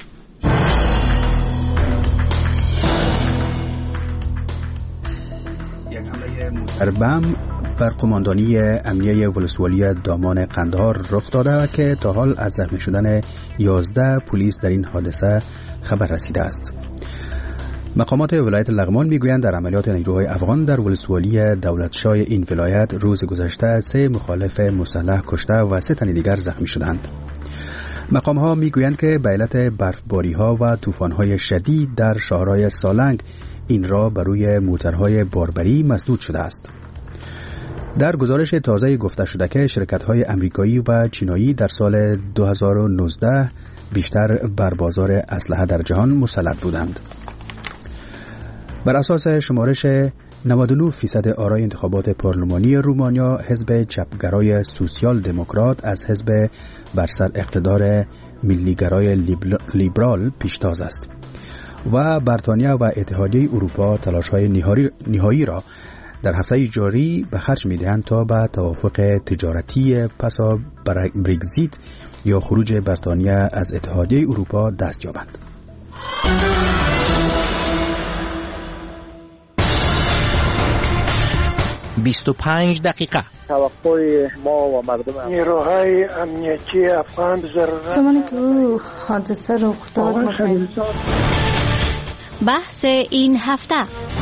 در بم بر قماندانی امنیه ولسوالی دامان قندهار رخ داده که تا حال از زخمی شدن یازده پلیس در این حادثه خبر رسیده است. مقامات ولایت لغمان میگویند در عملیات نیروهای افغان در ولسوالی دولتشاه این ولایت روز گذشته سه مخالف مسلح کشته و سه تن دیگر زخمی شدند. مقام ها میگویند که به علت برفباری ها و طوفان های شدید در شهرهای سالنگ این را بر روی موترهای باربری مسدود شده است. در گزارش تازه گفته شده که شرکت‌های امریکایی و چینایی در سال دو هزار و نوزده بیشتر بر بازار اسلحه در جهان مسلط بودند. بر اساس شمارش نود و نه درصد آرای انتخابات پارلمانی رومانیا، حزب چپگرای سوسیال دموکرات از حزب بر سر اقتدار ملیگرای لیبرال پیشتاز است و بریتانیا و اتحادیه اروپا تلاش‌های نهایی را در هفته جاری به خرج می‌دهند تا به توافق تجارتی پسا برگزیت یا خروج بریتانیا از اتحادیه اروپا دست یابند. بیست و پنج دقیقه. توقع ما و مردم نیروهای امنیتی افغان ضرورت زمانی که او حادثه رخ داد. بحث این هفته.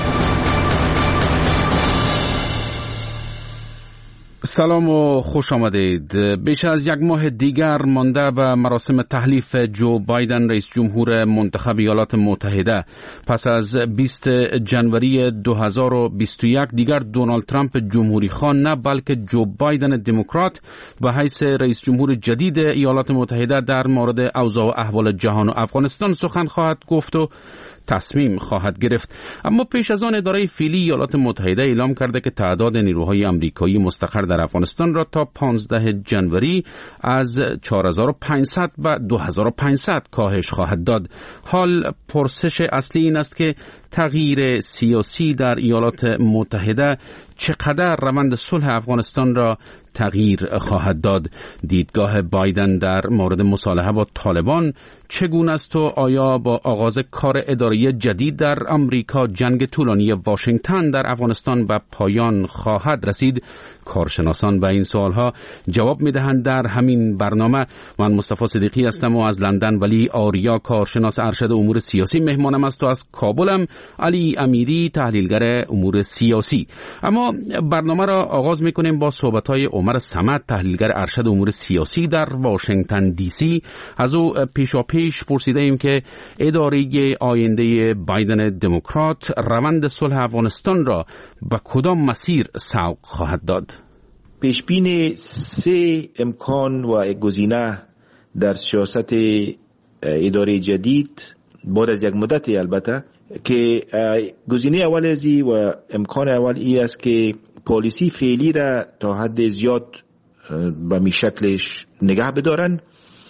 سلام و خوش آمدید. بیش از یک ماه دیگر مانده به مراسم تحلیف جو بایدن رئیس جمهور منتخب ایالات متحده. پس از بیست ژانویه دو هزار و بیست و یک دیگر دونالد ترامپ جمهوری خواه نه بلکه جو بایدن دموکرات به حیث رئیس جمهور جدید ایالات متحده در مورد اوضاع و احوال جهان و افغانستان سخن خواهد گفت و تصمیم خواهد گرفت. اما پیش از آن اداره فعلی ایالات متحده اعلام کرده که تعداد نیروهای آمریکایی مستقر در افغانستان را تا پانزده ژانویه از چهار هزار و پانصد به دو هزار و پانصد کاهش خواهد داد. حال پرسش اصلی این است که تغییر سیاسی در ایالات متحده چقدر روند صلح افغانستان را تغییر خواهد داد. دیدگاه بایدن در مورد مصالحه با طالبان چگونه است و آیا با آغاز کار اداری جدید در آمریکا جنگ طولانی واشنگتن در افغانستان به پایان خواهد رسید؟ کارشناسان به این سوالها جواب میدهند در همین برنامه. من مصطفی صدیقی هستم و از لندن ولی آریا کارشناس ارشد امور سیاسی مهمانم است و از کابلم علی امیری تحلیلگر امور سیاسی. اما برنامه را آغاز میکنیم با صحبت‌های عمر صمد تحلیلگر ارشد امور سیاسی در واشنگتن دی سی. از او پیشا پیش پرسیده ایم که اداره آینده بایدن دموکرات روند صلح افغانستان را به کدام مسیر سوق خواهد داد؟ پیشبین سه امکان و گزینه در سیاست اداره جدید بعد از یک مدت البته که گزینه اول ازی و امکان اول ای است که پالیسی فعلی را تا حد زیاد به می شکلش نگه بدارن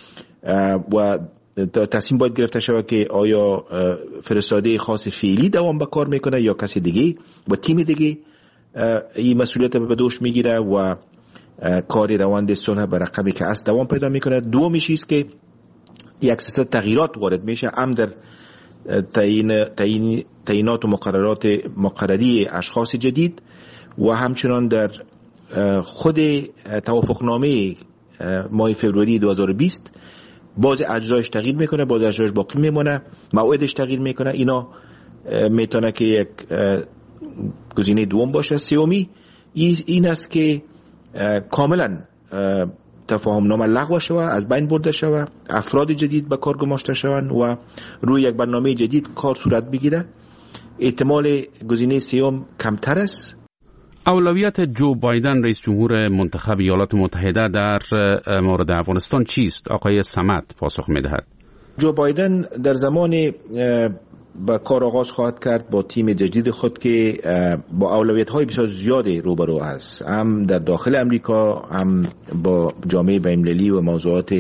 و تصمیم باید گرفته شود که آیا فرستاده خاص فعلی دوام به کار میکنه یا کسی دیگه و تیم دیگه این مسئولیت به دوش میگیره و کاری روند صلح به رقمی که است دوام پیدا میکنه. دومیش است که یک سلسله تغییرات وارد میشه هم در تعیین تعیین تعیینات و مقررات مقرری اشخاص جدید و همچنان در خود توافقنامه ماه فوریه دو هزار و بیست باز اجزایش تغییر میکنه، باز اجزایش باقی میمونه، موعدش تغییر میکنه. اینا میتونه که یک گزینه دوم باشه. سومی این است که کاملا تفاهمنامه لغو شود، از بین برده شود، افراد جدید به کار گماشته شوند و روی یک برنامه جدید کار صورت بگیره. احتمال گزینه سوم کمتر است. اولویت جو بایدن رئیس جمهور منتخب ایالات متحده در مورد افغانستان چیست؟ آقای صمد پاسخ می‌دهد. جو بایدن در زمان با کار آغاز خواهد کرد با تیم جدید خود که با اولویت‌های بسیار زیادی روبرو است، هم در داخل امریکا، هم با جامعه بین‌المللی و موضوعات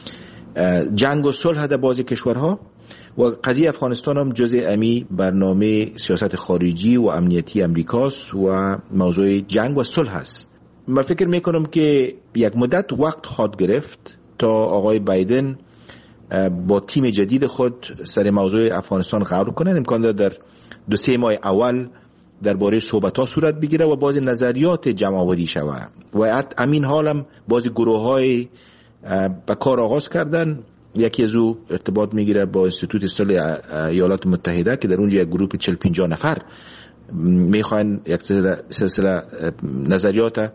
جنگ و صلح در بعضی کشورها. و قضیه افغانستان هم جزء امی برنامه سیاست خارجی و امنیتی امریکاست و موضوع جنگ و صلح است. من فکر میکنم که یک مدت وقت خواهد گرفت تا آقای بایدن با تیم جدید خود سر موضوع افغانستان غور کنن. امکان داره در دو سه ماه اول درباره صحبت‌ها صورت بگیره و بعضی نظریات جمع آوری شود و همین حالم بعضی گروه‌های به کار آغاز کردن. یکی از او ارتباط میگیره با انستیتوت صلح ایالات متحده که در اونجا یک گروه چهل پنجاه نفر میخوان یک سلسله نظریات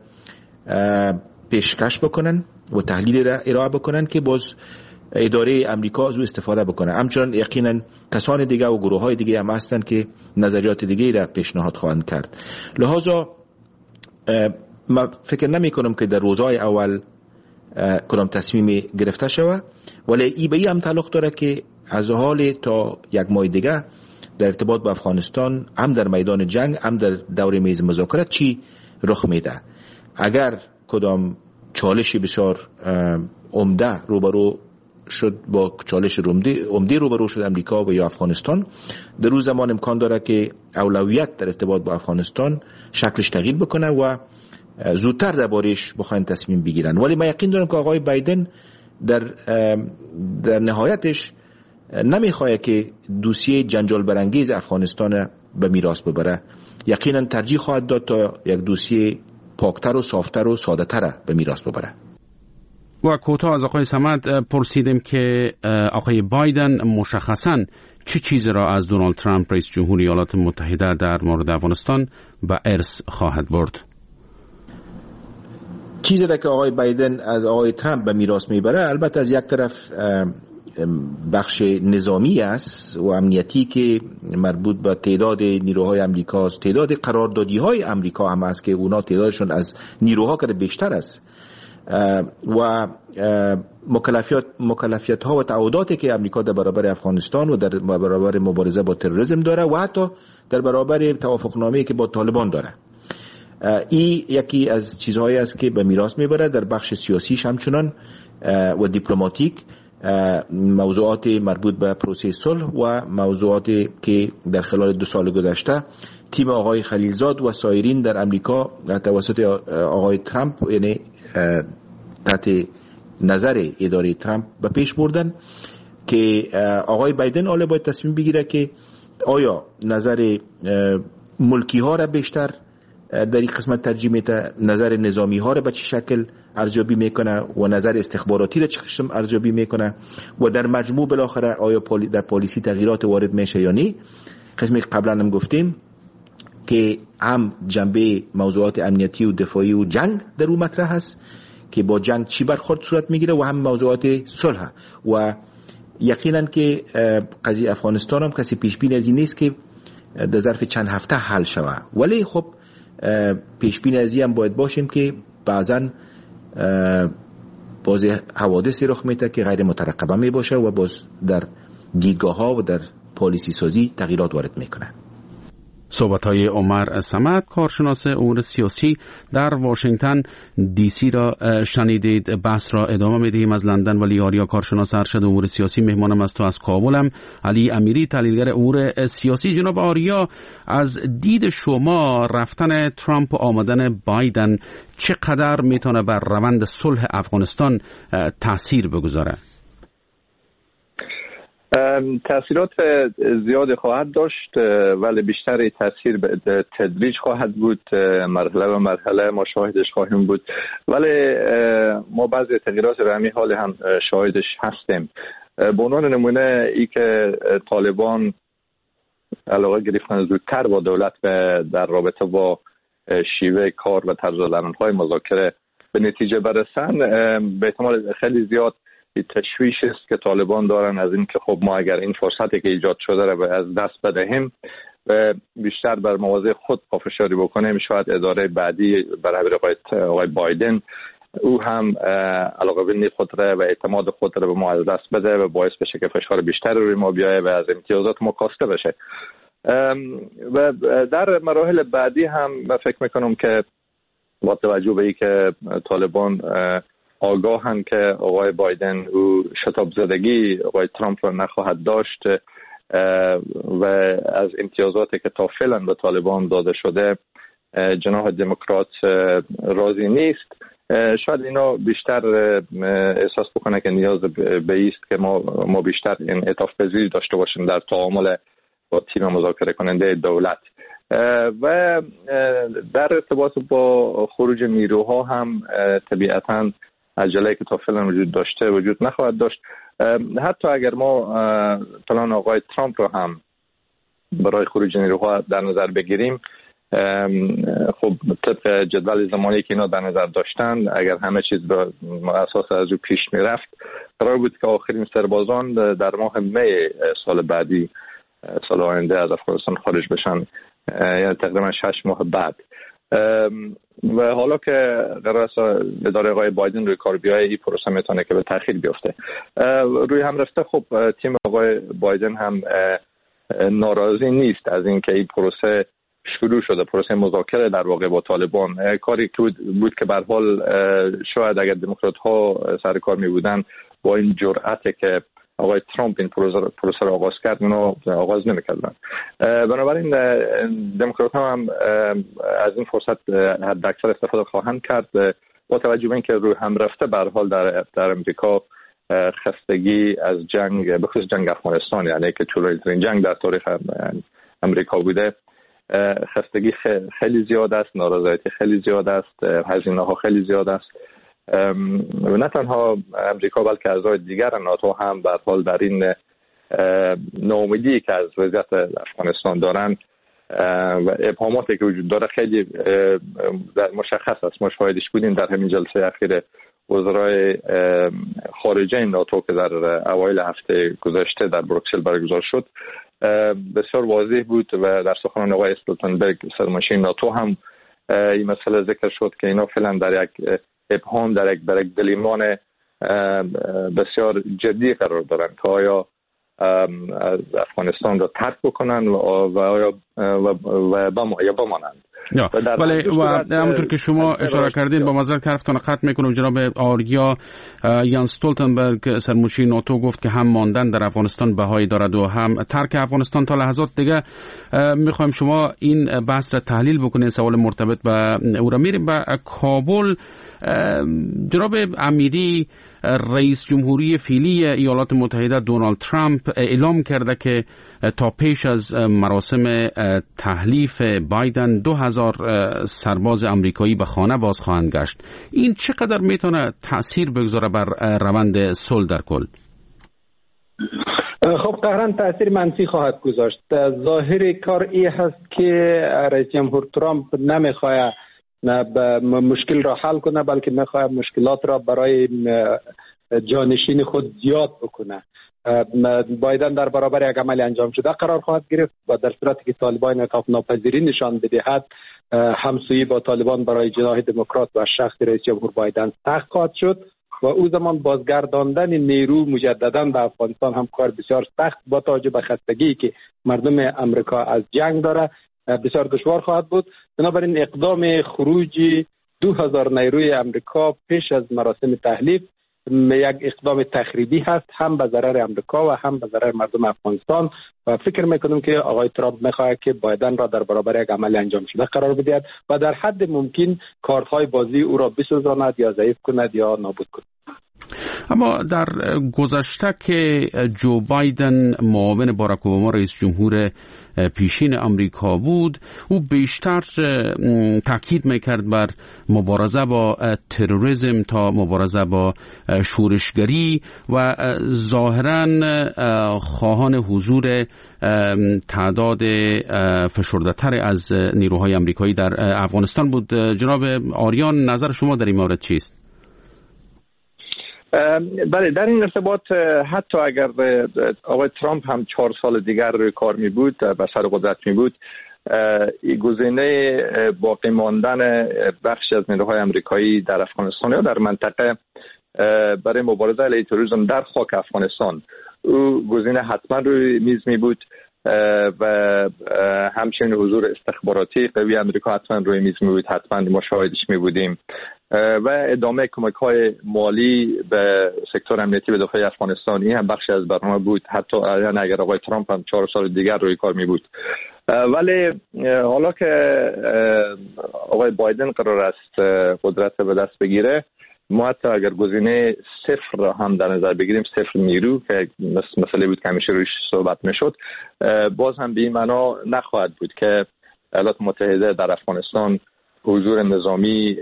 پیشکش بکنن و تحلیل را ارائه بکنن که باز اداره امریکا از او استفاده بکنه. همچنان یقینا کسان دیگه و گروه های دیگه هم هستن که نظریات دیگه را پیشنهاد خواهند کرد. لحاظا من فکر نمی کنم که در روزهای اول کدام تصمیم گرفته شود، ولی ای به ای هم تعلق داره که از حال تا یک ماه دیگه در ارتباط با افغانستان هم در میدان جنگ هم در دور میز مذاکرات چی رخ میده. اگر کدام چالش بسیار عمده روبرو شد با چالش عمده روبرو شد امریکا و یا افغانستان، در روز زمان امکان داره که اولویت در ارتباط با افغانستان شکلش تغییر بکنه و زودتر دربارش بخواین تصمیم بگیرن. ولی من یقین دارم که آقای بایدن در در نهایتش نمیخواد که دوسیه جنجال برانگیز افغانستان به میراث ببره. یقینا ترجیح خواهد داد تا یک دوسیه پاکتر و صافتر و ساده‌تر به میراث ببره. و کوتاه از آقای صمد پرسیدیم که آقای بایدن مشخصاً چه چیزی را از دونالد ترامپ رئیس جمهور ایالات متحده در مورد افغانستان و ارث خواهد برد. چیزی را که آقای بایدن از آقای ترامپ به میراث میبره البته از یک طرف بخش نظامی است و امنیتی که مربوط به تعداد نیروهای امریکا است، تعداد قراردادی‌های امریکا هم است که اونا تعدادشون از نیروها که بیشتر است و مکلفیت مکلفیت ها و تعهداتی که امریکا در برابر افغانستان و در برابر مبارزه با تروریسم داره و حتی در برابر توافقنامه‌ای که با طالبان داره. این یکی از چیزهایی است که به میراث میبره. در بخش سیاسیش همچنان و دیپلماتیک موضوعات مربوط به پروسه صلح و موضوعاتی که در خلال دو سال گذشته تیم آقای خلیلزاد و سایرین در امریکا توسط آقای ترامپ یعنی تحت نظر اداره ترامپ به پیش بردن که آقای بایدن حالا باید تصمیم بگیره که آیا نظر ملکی ها را بیشتر در این قسمت ترجیح میده، نظر نظامی ها را به چه شکل ارزیابی میکنه و نظر استخباراتی را چه قسم ارزیابی میکنه و در مجموع بالاخره آیا در پالیسی تغییرات وارد میشه یا نه. قسمی قبلا هم گفتیم که هم جنبه موضوعات امنیتی و دفاعی و جنگ در اون مطرح هست که با جنگ چی برخورد صورت میگیره و هم موضوعات صلح و یقینا که قضیه افغانستان هم کسی پیش بینی از این نیست که در ظرف چند هفته حل شود، ولی خب پیش بینی از این هم باید باشیم که بعضا باز حوادثی رخ میده که غیر مترقبه می باشه و باز در دیدگاه ها و در پالیسی سازی تغییرات وارد میکنه. صحبت‌های عمر صمد، کارشناس امور سیاسی در واشنگتن دی سی را شنیدید. بحث را ادامه می‌دهیم از لندن. ولی آریا کارشناس ارشد امور سیاسی مهمانم است و از کابلم علی امیری تحلیلگر امور سیاسی. جناب آریا، از دید شما رفتن ترامپ و آمدن بایدن چقدر میتونه بر روند صلح افغانستان تاثیر بگذاره؟ تأثیرات زیاد خواهد داشت ولی بیشتر تأثیر به تدریج خواهد بود، مرحله و مرحله ما شاهدش خواهیم بود، ولی ما بعضی تغییرات رمی حال هم شاهدش هستیم. به عنوان نمونه ای که طالبان علاقه گرفتن زودتر با دولت در رابطه با شیوه کار و طرز العمل‌های مذاکره به نتیجه برسن، به احتمال خیلی زیاد تشویش است که طالبان دارن از این که خب ما اگر این فرصتی که ایجاد شده رو از دست بدهیم و بیشتر بر مواضع خود پافشاری بکنیم، شاید اداره بعدی برای آقای بایدن او هم علاقه بینی خود را و اعتماد خود را به ما از دست بده و باعث بشه که فشار بیشتر روی ما بیایه و از امتیازات ما کاسته بشه. و در مراحل بعدی هم من فکر میکنم که با توجه به ای که طالبان آگاهند که آقای بایدن او شتاب زدگی آقای ترامپ را نخواهد داشت و از امتیازاتی که تا فعلا به طالبان داده شده جناح دموکرات راضی نیست، شاید اینا بیشتر احساس بکنه که نیاز به است که ما ما بیشتر انعطاف پذیری داشته باشیم در تعامل با تیم مذاکره کننده دولت. و در ارتباط با خروج نیروها هم طبیعتاً عجله که تا فعلا وجود داشته وجود نخواهد داشت. حتی اگر ما پلان آقای ترامپ رو هم برای خروج نیروها در نظر بگیریم، خب طبق جدول زمانی که اینا در نظر داشتن، اگر همه چیز به اساس از او پیش می رفت، قرار بود که آخرین سربازان در ماه می سال بعدی، سال آینده، از افغانستان خارج بشن، یعنی تقریبا شش ماه بعد. و حالا که قرار است اداره آقای بایدن روی کار بیایه، این پروسه میتونه که به تأخیر بیفته. روی هم رفته خب تیم آقای بایدن هم ناراضی نیست از اینکه این پروسه شروع شده، پروسه مذاکره در واقع با طالبان. کاری که بود که به هر حال شاید اگر دموکرات ها سر کار می بودن با این جرأتی که آقای ترامپ این پروسه را آغاز کرد، اونو آغاز نمی‌کردن. بنابراین دموکرات ها هم از این فرصت حد اکثر استفاده خواهند کرد، با توجه به اینکه روی هم رفته به هر حال در در امریکا خستگی از جنگ، به خصوص جنگ افغانستان، یعنی که طولانی‌ترین جنگ در تاریخ امریکا بوده، خستگی خیلی زیاد است، نارضایتی خیلی زیاد است، هزینه ها خیلی زیاد است. نه تنها امریکا بلکه اعضای دیگر ناتو هم به هر حال در این ناامیدی که از وضعیت افغانستان دارن و ابهاماتی که وجود داره خیلی مشخص است. ما شاهدش بودیم در همین جلسه اخیر وزرای خارجه ناتو که در اوایل هفته گذشته در بروکسل برگزار شد، بسیار واضح بود و در سخنان آقای استولتنبرگ سرمنشین ناتو هم این مسئله ذکر شد که اینا فعلا در یک ابهام، در یک در یک دلیمان بسیار جدی قرار دارن که آیا از افغانستان را ترک بکنن و آیا و بمانند. ولی و همونطور که شما اشاره کردین، با معذرت حرفتان قطع میکنم، جناب آریا یان استولتنبرگ سرمنشین ناتو گفت که هم ماندن در افغانستان بهایی دارد و هم ترک افغانستان تا لحظات دیگه. میخوایم شما این بحث را تحلیل بکنین، سوال مرتبط به او را میریم به کابل. جناب امیری، رئیس جمهوری فعلی ایالات متحده دونالد ترامپ اعلام کرده که تا پیش از مراسم تحلیف بایدن دو هزار سرباز امریکایی به خانه باز خواهند گشت. این چقدر میتونه تأثیر بگذاره بر روند صلح در کل؟ خب قطعاً تأثیر منفی خواهد گذاشت. ظاهر کار ای هست که رئیس جمهور ترامپ نمیخواد نه مشکل را حل کنه، بلکه میخواد مشکلات را برای جانشین خود زیاد بکنه. بایدن در برابر یک عمل انجام شده قرار خواهد گرفت و در صورتی که طالبان انعطاف ناپذیری نشان بدهد، همسویی با طالبان برای جناح دموکرات و شخص رئیس جمهور بایدن سخت خواهد شد و او زمان بازگرداندن نیرو مجددا به افغانستان هم کار بسیار سخت با توجه به خستگی که مردم امریکا از جنگ داره بسیار دشوار خواهد بود. بنابراین اقدام خروج دو هزار نیروی امریکا پیش از مراسم تحلیف یک اقدام تخریبی هست، هم به ضرر امریکا و هم به ضرر مردم افغانستان و فکر میکنم که آقای ترامپ میخواهد که بایدن را در برابر یک عمل انجام شده قرار بدهد و در حد ممکن کارهای بازی او را بسوزاند یا ضعیف کند یا نابود کند. اما در گذشته که جو بایدن معاون باراک اوباما رئیس جمهور پیشین آمریکا بود، او بیشتر تاکید میکرد بر مبارزه با تروریسم تا مبارزه با شورشگری و ظاهراً خواهان حضور تعداد فشرده‌تر از نیروهای آمریکایی در افغانستان بود. جناب آریان، نظر شما در این مورد چیست؟ بله، در این ارتباط حتی اگر آقای ترامپ هم چهار سال دیگر روی کار می بود، به سر قدرت می بود، گزینه باقی ماندن بخشی از نیروهای آمریکایی در افغانستان یا در منطقه برای مبارزه علیه تروریسم در خاک افغانستان، او گزینه حتما روی میز می بود و همچنین حضور استخباراتی قوی آمریکا حتما روی میز می بود، حتما ما شاهدش می بودیم و ادامه کمک‌های مالی به سکتور امنیتی به داخل افغانستان، این هم بخشی از برنامه بود، حتی اگر آقای ترامپ هم چهار سال دیگر روی کار می بود. ولی حالا که آقای بایدن قرار است قدرت به دست بگیره، ما حتی اگر گزینه صفر را هم در نظر بگیریم، صفر نیرو که مسئله بود که همیشه رویش صحبت میشد، باز هم به این معنا نخواهد بود که ایالات متحده در افغانستان حضور نظامی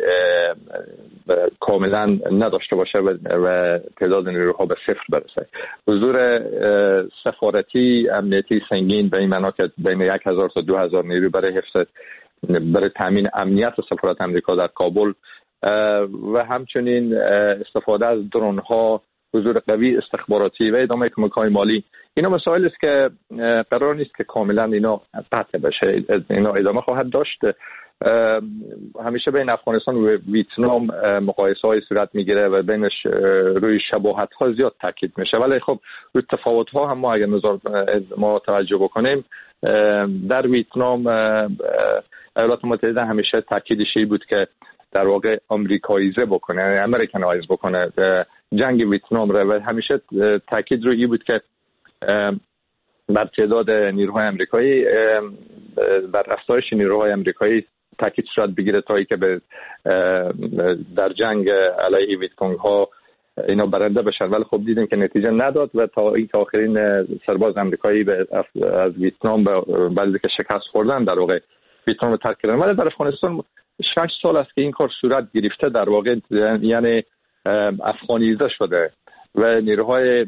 کاملا نداشته باشه و تعداد نیروها به صفر برسه. حضور سفارتی امنیتی سنگین به این معنا که بین یک هزار تا دو هزار نیرو برای حفظ برای تامین امنیت سفارت آمریکا در کابل و همچنین استفاده از درون ها، حضور قوی استخباراتی و ادامه کمک‌های مالی، اینا مسائل است که قرار نیست که کاملا اینا قطع بشه، اینا ادامه خواهد داشت. همیشه بین افغانستان و ویتنام مقایسه های صورت میگیره و بینش روی شباهت ها زیاد تاکید میشه، ولی خب روی تفاوت ها هم ما اگر نظر ما توجه بکنیم، در ویتنام ایالات متحده همیشه تاکیدش این بود که در واقع آمریکاییزه بکنه، امریکنایز بکنه جنگ ویتنام رو، و همیشه تاکید روی این بود که بر تعداد نیروهای آمریکایی، بر افزایش نیروهای آمریکایی تاکید صورت بگیره تا ای که به در جنگ علیه ویتکونگ ها اینا برنده بشن. ولی خب دیدیم که نتیجه نداد و تا این که آخرین سرباز آمریکایی از ویتنام بعد که شکست خوردن در واقع ویتنام رو ترک کردن. ولی در افغانستان شش سال است که این کار صورت گرفته، در واقع یعنی افغانیزه شده و نیروهای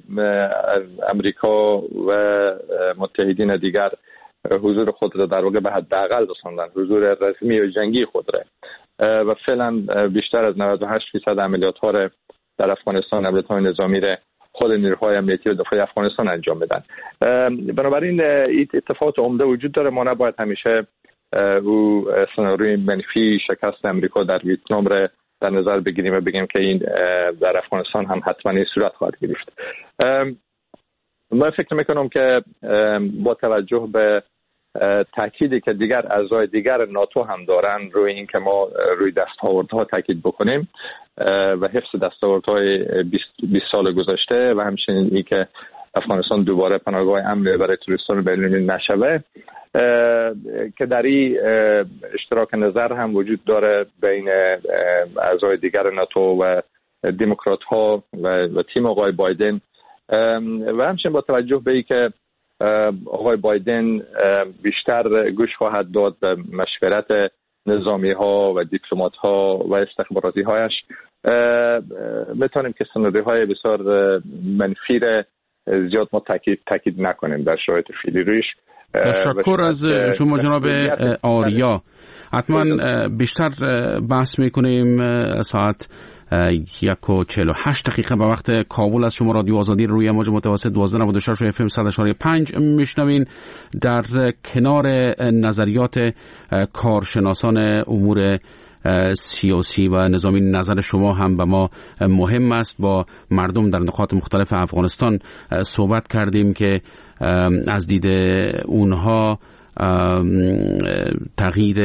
امریکا و متحدین دیگر حضور خود را در واقع به حداقل رساندن، حضور رسمی و جنگی خود را، و فعلا بیشتر از نود و هشت درصد عملیات ها را در افغانستان، عملیات های نظامی را خود نیروهای امنیتی و دفاعی افغانستان انجام میدن. بنابراین این اتفاقات عمده وجود داره. ما نباید همیشه او سناریوی منفی شکست امریکا در ویتنام را در نظر بگیریم و بگیم که این در افغانستان هم حتما این صورت خواهد گرفت. من فکر میکنم که با توجه به تاکیدی که دیگر اعضای دیگر ناتو هم دارن روی این که ما روی دستاوردها تاکید بکنیم و حفظ دستاوردهای بیست سال گذشته و همچنین این که افغانستان دوباره پناهگاه امن برای توریستان بین‌المللی نشوه، که در این اشتراک نظر هم وجود داره بین اعضای دیگر ناتو و دموکرات ها و, و تیم آقای بایدن، و همچنین با توجه به این که آقای بایدن بیشتر گوش خواهد داد به مشورت نظامی ها و دیپلمات ها و استخباراتی هایش، میتونیم که سناریوهای بسیار منفی را زیاد ما تاکید تاکید نکنیم در شرایط فعلی رویش. تشکر از شما جناب آریا. حتما بیشتر بحث میکنیم. ساعت یک و چهل و هشت دقیقه به وقت کابل از شما رادیو آزادی روی موج متوسط دوازده نود و شش و اف ام صد و شش و پنج میشنوین. در کنار نظریات کارشناسان امور سیاسی و نظامی، نظر شما هم به ما مهم است. با مردم در نقاط مختلف افغانستان صحبت کردیم که از دید اونها تغییر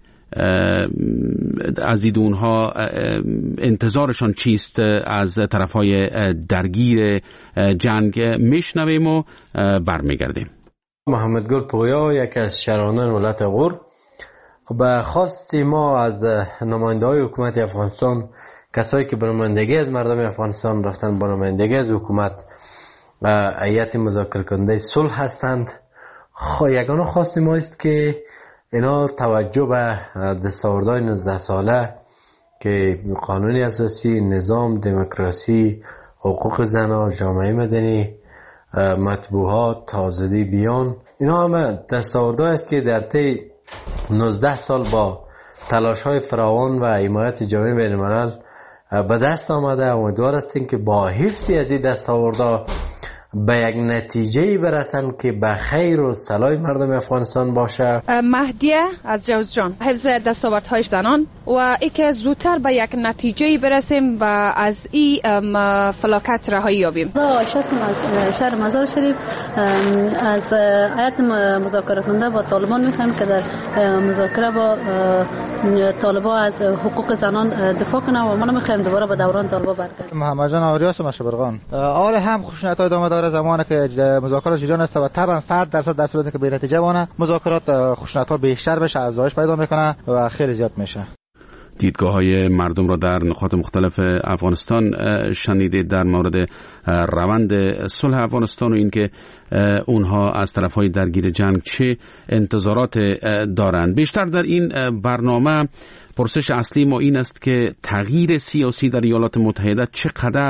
از دید اونها انتظارشان چیست از طرفهای درگیر جنگ. میشنویم و برمیگردیم. محمد گل پویا، یکی از شهروندان ولایت غور. خب خواست ما از نماینده های حکومت افغانستان کسایی که به نمایندگی از مردم افغانستان رفتن با نمایندگی از حکومت هیئت مذاکره کننده صلح هستند. خب یگانه خواست ما است که اینا توجه به دستاوردهای نوزده ساله که قانون اساسی، نظام، دموکراسی، حقوق زنان، جامعه مدنی، مطبوعات، آزادی بیان، اینا همه دستاوردهایی است که در طی نوزده سال با تلاش‌های فراوان و حمایت جامعه بین‌الملل به دست آمده. امیدوار هستیم که با حفظ از این دستاوردها به یک نتیجه برسن که به خیر و صلاح مردم افغانستان باشه. مهدیه از جوزجان، حفظ دستاوردهای زنان و ای که زودتر به یک نتیجه برسیم و از این فلاکت رهایی یابیم. عایشه هستم از شهر مزار شریف. از هیئت مذاکره کننده با طالبان میخوایم که در مذاکره با طالبان از حقوق زنان دفاع کنه و ما نمیخوایم دوباره به دوران طالبان برگردیم. محمد جان آریاس مشبرغان. اول هم خشونت‌های ادامه داره زمانی که مذاکرات جریان است و طبعا صد درصد در صورتی که به نتیجه بونه مذاکرات خشونت‌ها بیشتر بشه، افزایش پیدا میکنه و خیلی زیاد میشه. دیدگاه‌های مردم را در نقاط مختلف افغانستان شنیدید در مورد روند صلح افغانستان و اینکه اونها از طرف‌های درگیر جنگ چه انتظارات دارند. بیشتر در این برنامه پرسش اصلی ما این است که تغییر سیاسی در ایالات متحده چقدر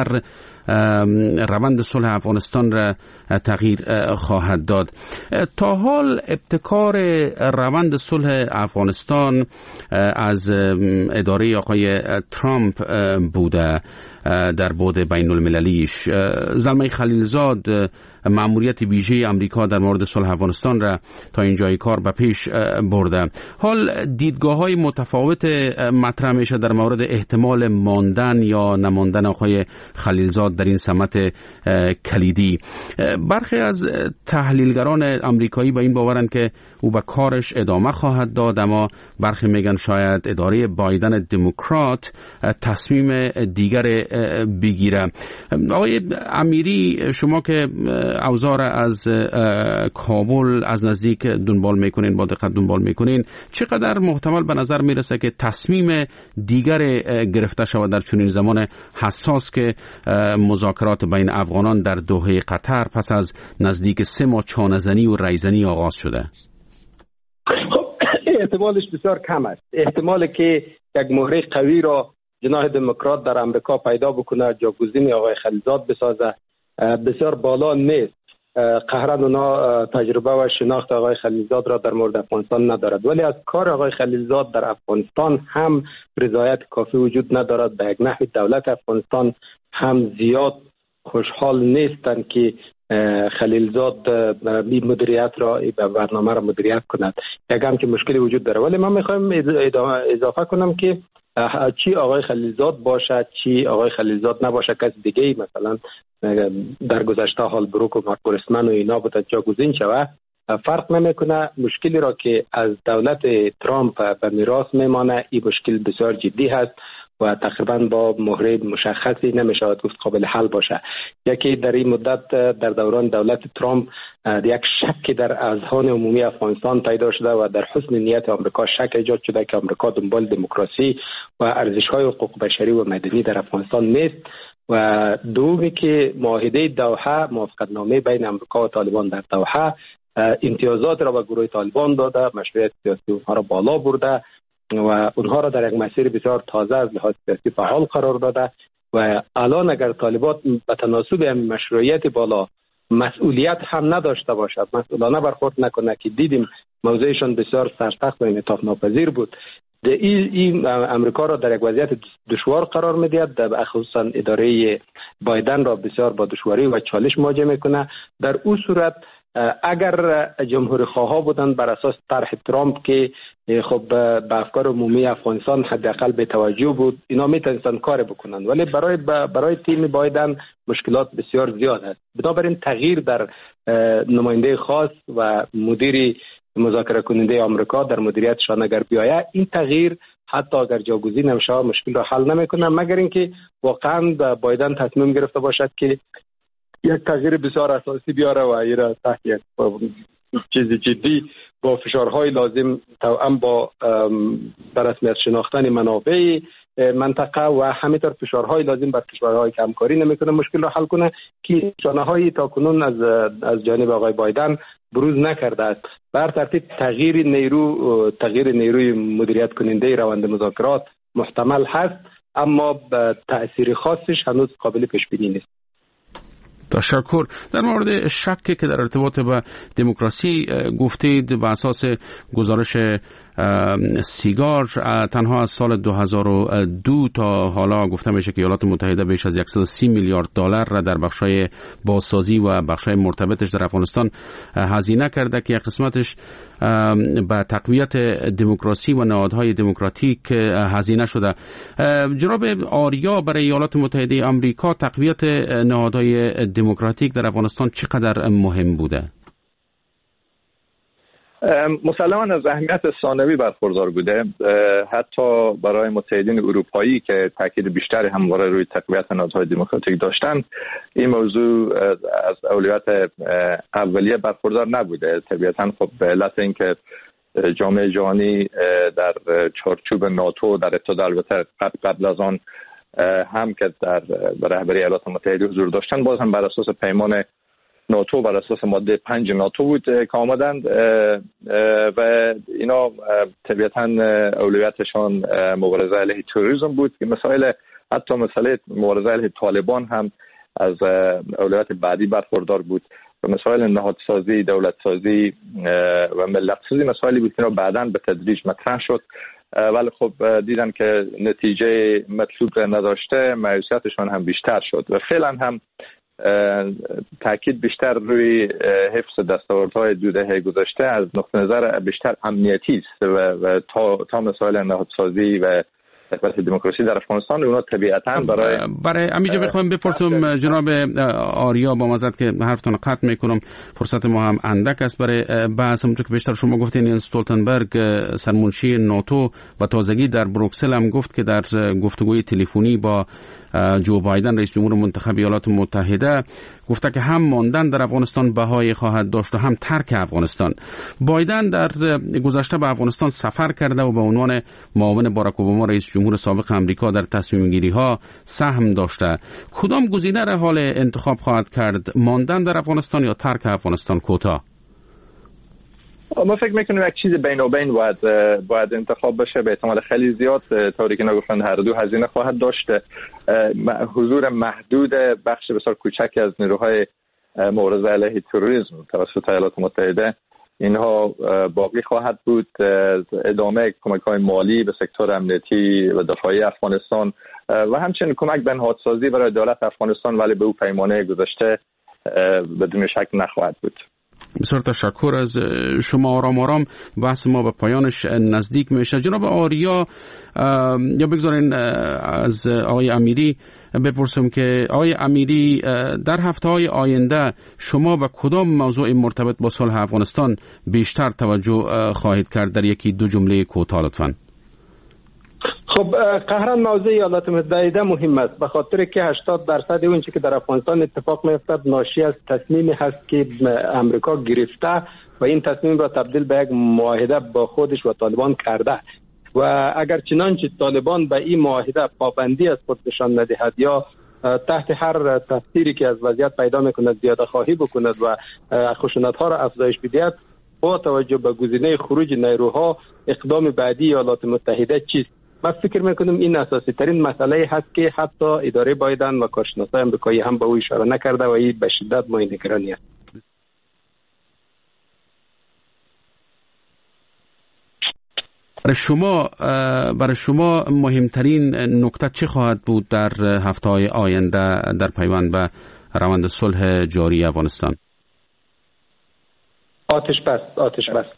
روند صلح افغانستان را تغییر خواهد داد. تا حال ابتکار روند صلح افغانستان از اداره آقای ترامپ بوده در بعد بین المللیش. زلمه خلیلزاد مأموریت ویژه آمریکا در مورد صلح افغانستان را تا اینجای کار به پیش برده. حال دیدگاه‌های متفاوت مطرح میشه در مورد احتمال ماندن یا نماندن آقای خلیلزاد در این سمت کلیدی. برخی از تحلیلگران آمریکایی به این باورند که او به کارش ادامه خواهد داد، اما برخی میگن شاید اداره بایدن دموکرات تصمیم دیگر بگیره. آقای امیری، شما که اوضاع از کابل از نزدیک دنبال میکنین، با دقت دنبال میکنین، چقدر محتمل به نظر میرسه که تصمیم دیگر گرفته شود در چنین زمان حساس که مذاکرات بین افغانان در دوحه قطر پس از نزدیک سه ماه چانه‌زنی و ریزنی آغاز شده؟ خب احتمالش بسیار کم است. احتمال که یک مهره قوی را جناح دموکرات در امریکا پیدا بکنه، جاگزین آقای خلیلزاد بسازه، بسیار بالا نیست. قهرن اونا تجربه و شناخت آقای خلیلزاد را در مورد افغانستان ندارد، ولی از کار آقای خلیلزاد در افغانستان هم رضایت کافی وجود ندارد. به یک نحو دولت افغانستان هم زیاد خوشحال نیستند که خلیلزاد این مدیریت را، این برنامه را مدیریت کند. یک هم که مشکلی وجود داره، ولی من میخوایم اضافه کنم که چی آقای خلیلزاد باشه چی آقای خلیلزاد نباشه، کس دیگه ای مثلا در گذشته حال بروک و مارک گورسمن و اینا بوده جاگزین شود، فرق نمیکنه. مشکلی را که از دولت ترامپ به میراث میمانه، این مشکل بسیار جدی هست و تقریبا با مهره مشخصی نمیشود گفت قابل حل باشه. یکی در این مدت در دوران دولت ترامپ یک شک در اذهان عمومی افغانستان پیدا شده و در حسن نیت آمریکا شک ایجاد شده که آمریکا دنبال دموکراسی و ارزش‌های حقوق بشری و مدنی در افغانستان نیست. و دومی که معاهده دوحه، موافقتنامه بین آمریکا و طالبان در دوحه، امتیازات را به گروه طالبان داده، مشروعیت سیاسی اونها را بالا برده و اونها را در یک مسیر بسیار تازه از لحاظ سیاسی فعال قرار داده و الان اگر طالبان به تناسب این مشروعیت بالا مسئولیت هم نداشته باشد، مسئولانه برخورد نکنه که دیدیم موضعشان بسیار سرسخت و انعطاف ناپذیر بود، این این امریکا را در یک وضعیت دشوار قرار می‌دهد، خصوصا اداره بایدن را بسیار با دشواری و چالش مواجه میکنه. در اون صورت اگر جمهوری خواها بودن بر اساس طرح ترامپ که خب به افکار عمومی افغانستان حداقل به توجه بود، اینا میتونستن کار بکنن، ولی برای برای تیم بایدن مشکلات بسیار زیاد است. بنابراین تغییر در نماینده خاص و مدیر مذاکره کننده آمریکا در مدیریتشان اگر بیاید، این تغییر حتی اگر جاگزین هم شود مشکل را حل نمیکنه، مگر اینکه واقعا بایدن تصمیم گرفته باشد که یک تغییر بسیار اساسی بیاره و این را تحت یک چیز جدی با فشارهای لازم توأم با در رسمیت شناختن منابع منطقه و همینطور فشارهای لازم بر کشورهای که همکاری نمیکنه مشکل را حل کنه که نشانه‌های تاکنون از از جانب آقای بایدن بروز نکرده است. به هر ترتیب تغییر نیرو تغییر نیروی مدیریت کننده روند مذاکرات محتمل هست، اما تأثیر خاصش هنوز قابل پیش بینی نیست. تشکر. در مورد شکی که در ارتباط با دموکراسی گفتید، بر اساس گزارش سیگار تنها از سال دو هزار و دو تا حالا گفته میشه که ایالات متحده بیش از صد و سی میلیارد دلار را در بخشای بازسازی و بخشای مرتبطش در افغانستان هزینه کرده که یک قسمتش به تقویت دموکراسی و نهادهای دموکراتیک هزینه شده. جناب آریا، برای ایالات متحده آمریکا تقویت نهادهای دموکراتیک در افغانستان چقدر مهم بوده؟ مسلماً از اهمیت ثانوی برخوردار بوده، حتی برای متحدین اروپایی که تاکید بیشتری همواره روی تقویت نهادهای دموکراتیک داشتند. این موضوع از اولویت اولیه برخوردار نبوده. طبیعتاً خب به علت اینکه جامعه جهانی در چارچوب ناتو در ابتدا البته قبل از آن هم که در رهبری ایالات متحده حضور داشتن، باز هم بر اساس پیمان ناتو بر اساس ماده پنج ناتو بود که آمدند و اینا طبیعتاً اولویتشان مبارزه علیه تروریسم بود که مسائل حتی مسئله مبارزه علیه طالبان هم از اولویت بعدی برخوردار بود و مسائل نهادسازی، دولتسازی و ملتسازی مسائلی بود که بعداً به تدریج مطرح شد، ولی خب دیدن که نتیجه مطلوب نداشته، مایوسیتشان هم بیشتر شد و فعلا هم تاکید بیشتر روی حفظ دستاوردهای دو دهه گذشته از نقطه نظر بیشتر امنیتی است و, و تا, تا مسائل نهادسازی و تقویت دموکراسی در افغانستان اونا طبیعتاً برای برای امیجا بخوام بپرسم جناب آریا، با معذرت که حرفتون قطع میکنم، فرصت ما هم اندک است برای بحث. همونطور که بیشتر شما گفتین استولتنبرگ سرمنشی ناتو و تازگی در بروکسل هم گفت که در گفتگوی تلفنی با جو بایدن رئیس جمهور منتخب ایالات متحده گفته که هم ماندن در افغانستان بهای خواهد داشت و هم ترک افغانستان. بایدن در گذشته به افغانستان سفر کرده و به عنوان معاون باراک اوباما رئیس جمهور سابق امریکا در تصمیم گیری ها سهم داشته. کدام گزینه را حال انتخاب خواهد کرد؟ ماندن در افغانستان یا ترک افغانستان کوتاه؟ ما فکر میکنیم یک چیز بین و بین باید باید انتخاب بشه. به احتمال خیلی زیاد طوری که نگفتن هر دو هزینه خواهد داشت. حضور محدود بخش بسیار کوچکی از نیروهای مبارزه علیه تروریسم توسط ایالات متحده اینها باقی خواهد بود. ادامه کمک‌های مالی به سکتور امنیتی و دفاعی افغانستان و همچنین کمک به نهادسازی برای دولت افغانستان، ولی به او پیمانه گذشته بدون شک نخواهد بود. بسیار تشکر از شما. آرام آرام بحث ما به پایانش نزدیک میشه. جناب آریا، یا بگذارین از آقای امیری بپرسم که آقای امیری، در هفته‌های آینده شما به کدام موضوع مرتبط با صلح افغانستان بیشتر توجه خواهید کرد؟ در یکی دو جمله کوتاه لطفاً. خب قهران موضوع ایالات متحده مهم است، به خاطر که هشتاد درصد اون چیزی که در افغانستان اتفاق میافتد ناشی از تصمیمی هست که امریکا گرفته و این تصمیم را تبدیل به یک معاهده با خودش و طالبان کرده و اگر چنانچه طالبان به این معاهده پابندی از خود نشان ندهد یا تحت هر تفسیری که از وضعیت پیدا میکند زیاده خواهی بکند و خشونت ها را افزایش بدهد، با توجه به گزینه خروج نیروها اقدام بعدی ایالات متحده چیست؟ من فکر میکنم این اساسی ترین مسئله هست که حتی اداره بایدن و کارشناسای آمریکایی هم به او اشاره نکرده و این به شدت مایه نگرانی است. برای شما برای شما مهمترین نکته چه خواهد بود در هفته‌های آینده در پیوند به روند صلح جاری افغانستان؟ آتش بس آتش بس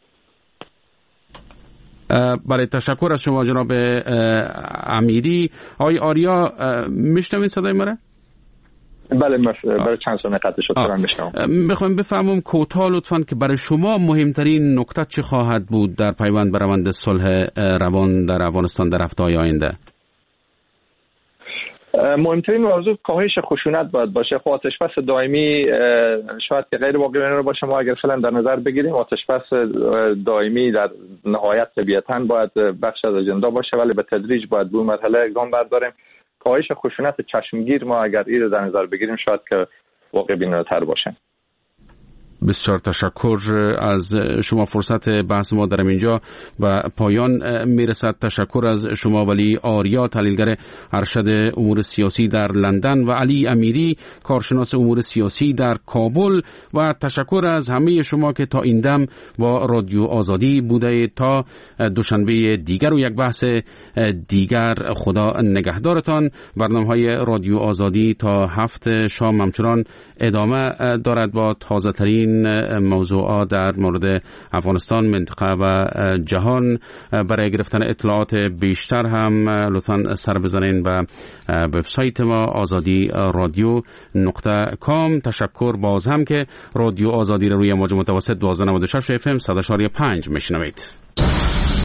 برای تشکر از شما جناب امیری. آقای آریا، میشنوین صدای مرا؟ بله، برای چند ثانیه قطع شد دارم میشنوم. بخوام بفهمم کوتاه لطفاً که برای شما مهمترین نکته چه خواهد بود در پیوند به روند صلح روان در افغانستان در هفته‌های آینده؟ مهمترین موضوع کاهش خشونت باید باشه. خب آتش‌بس دائمی شاید که غیر واقعی باشه، ما اگر فعلا در نظر بگیریم آتش‌بس دائمی در نهایت طبیعتاً باید بخش از اجندا باشه، ولی به تدریج باید به مرحله گام برداریم. کاهش خشونت چشمگیر ما اگر این رو در نظر بگیریم شاید که واقع بینانه‌تر باشه. بسیار تشکر از شما. فرصت بحث ما در اینجا و پایان میرسد. تشکر از شما ولی آریا، تحلیلگر ارشد امور سیاسی در لندن، و علی امیری، کارشناس امور سیاسی در کابل، و تشکر از همه شما که تا این دم با رادیو آزادی بوده. تا دوشنبه دیگر و یک بحث دیگر، خدا نگهدارتان. برنامه‌های رادیو آزادی تا هفت شام همچنان ادامه دارد با تازه ترین موضوعات در مورد افغانستان، منطقه و جهان. برای گرفتن اطلاعات بیشتر هم لطفاً سر بزنین به وبسایت ما آزادی رادیو نقطه کام. تشکر باز هم که رادیو آزادی رو روی موج متوسط دوازده نود و شش اف ام صد و پنج میشنوید.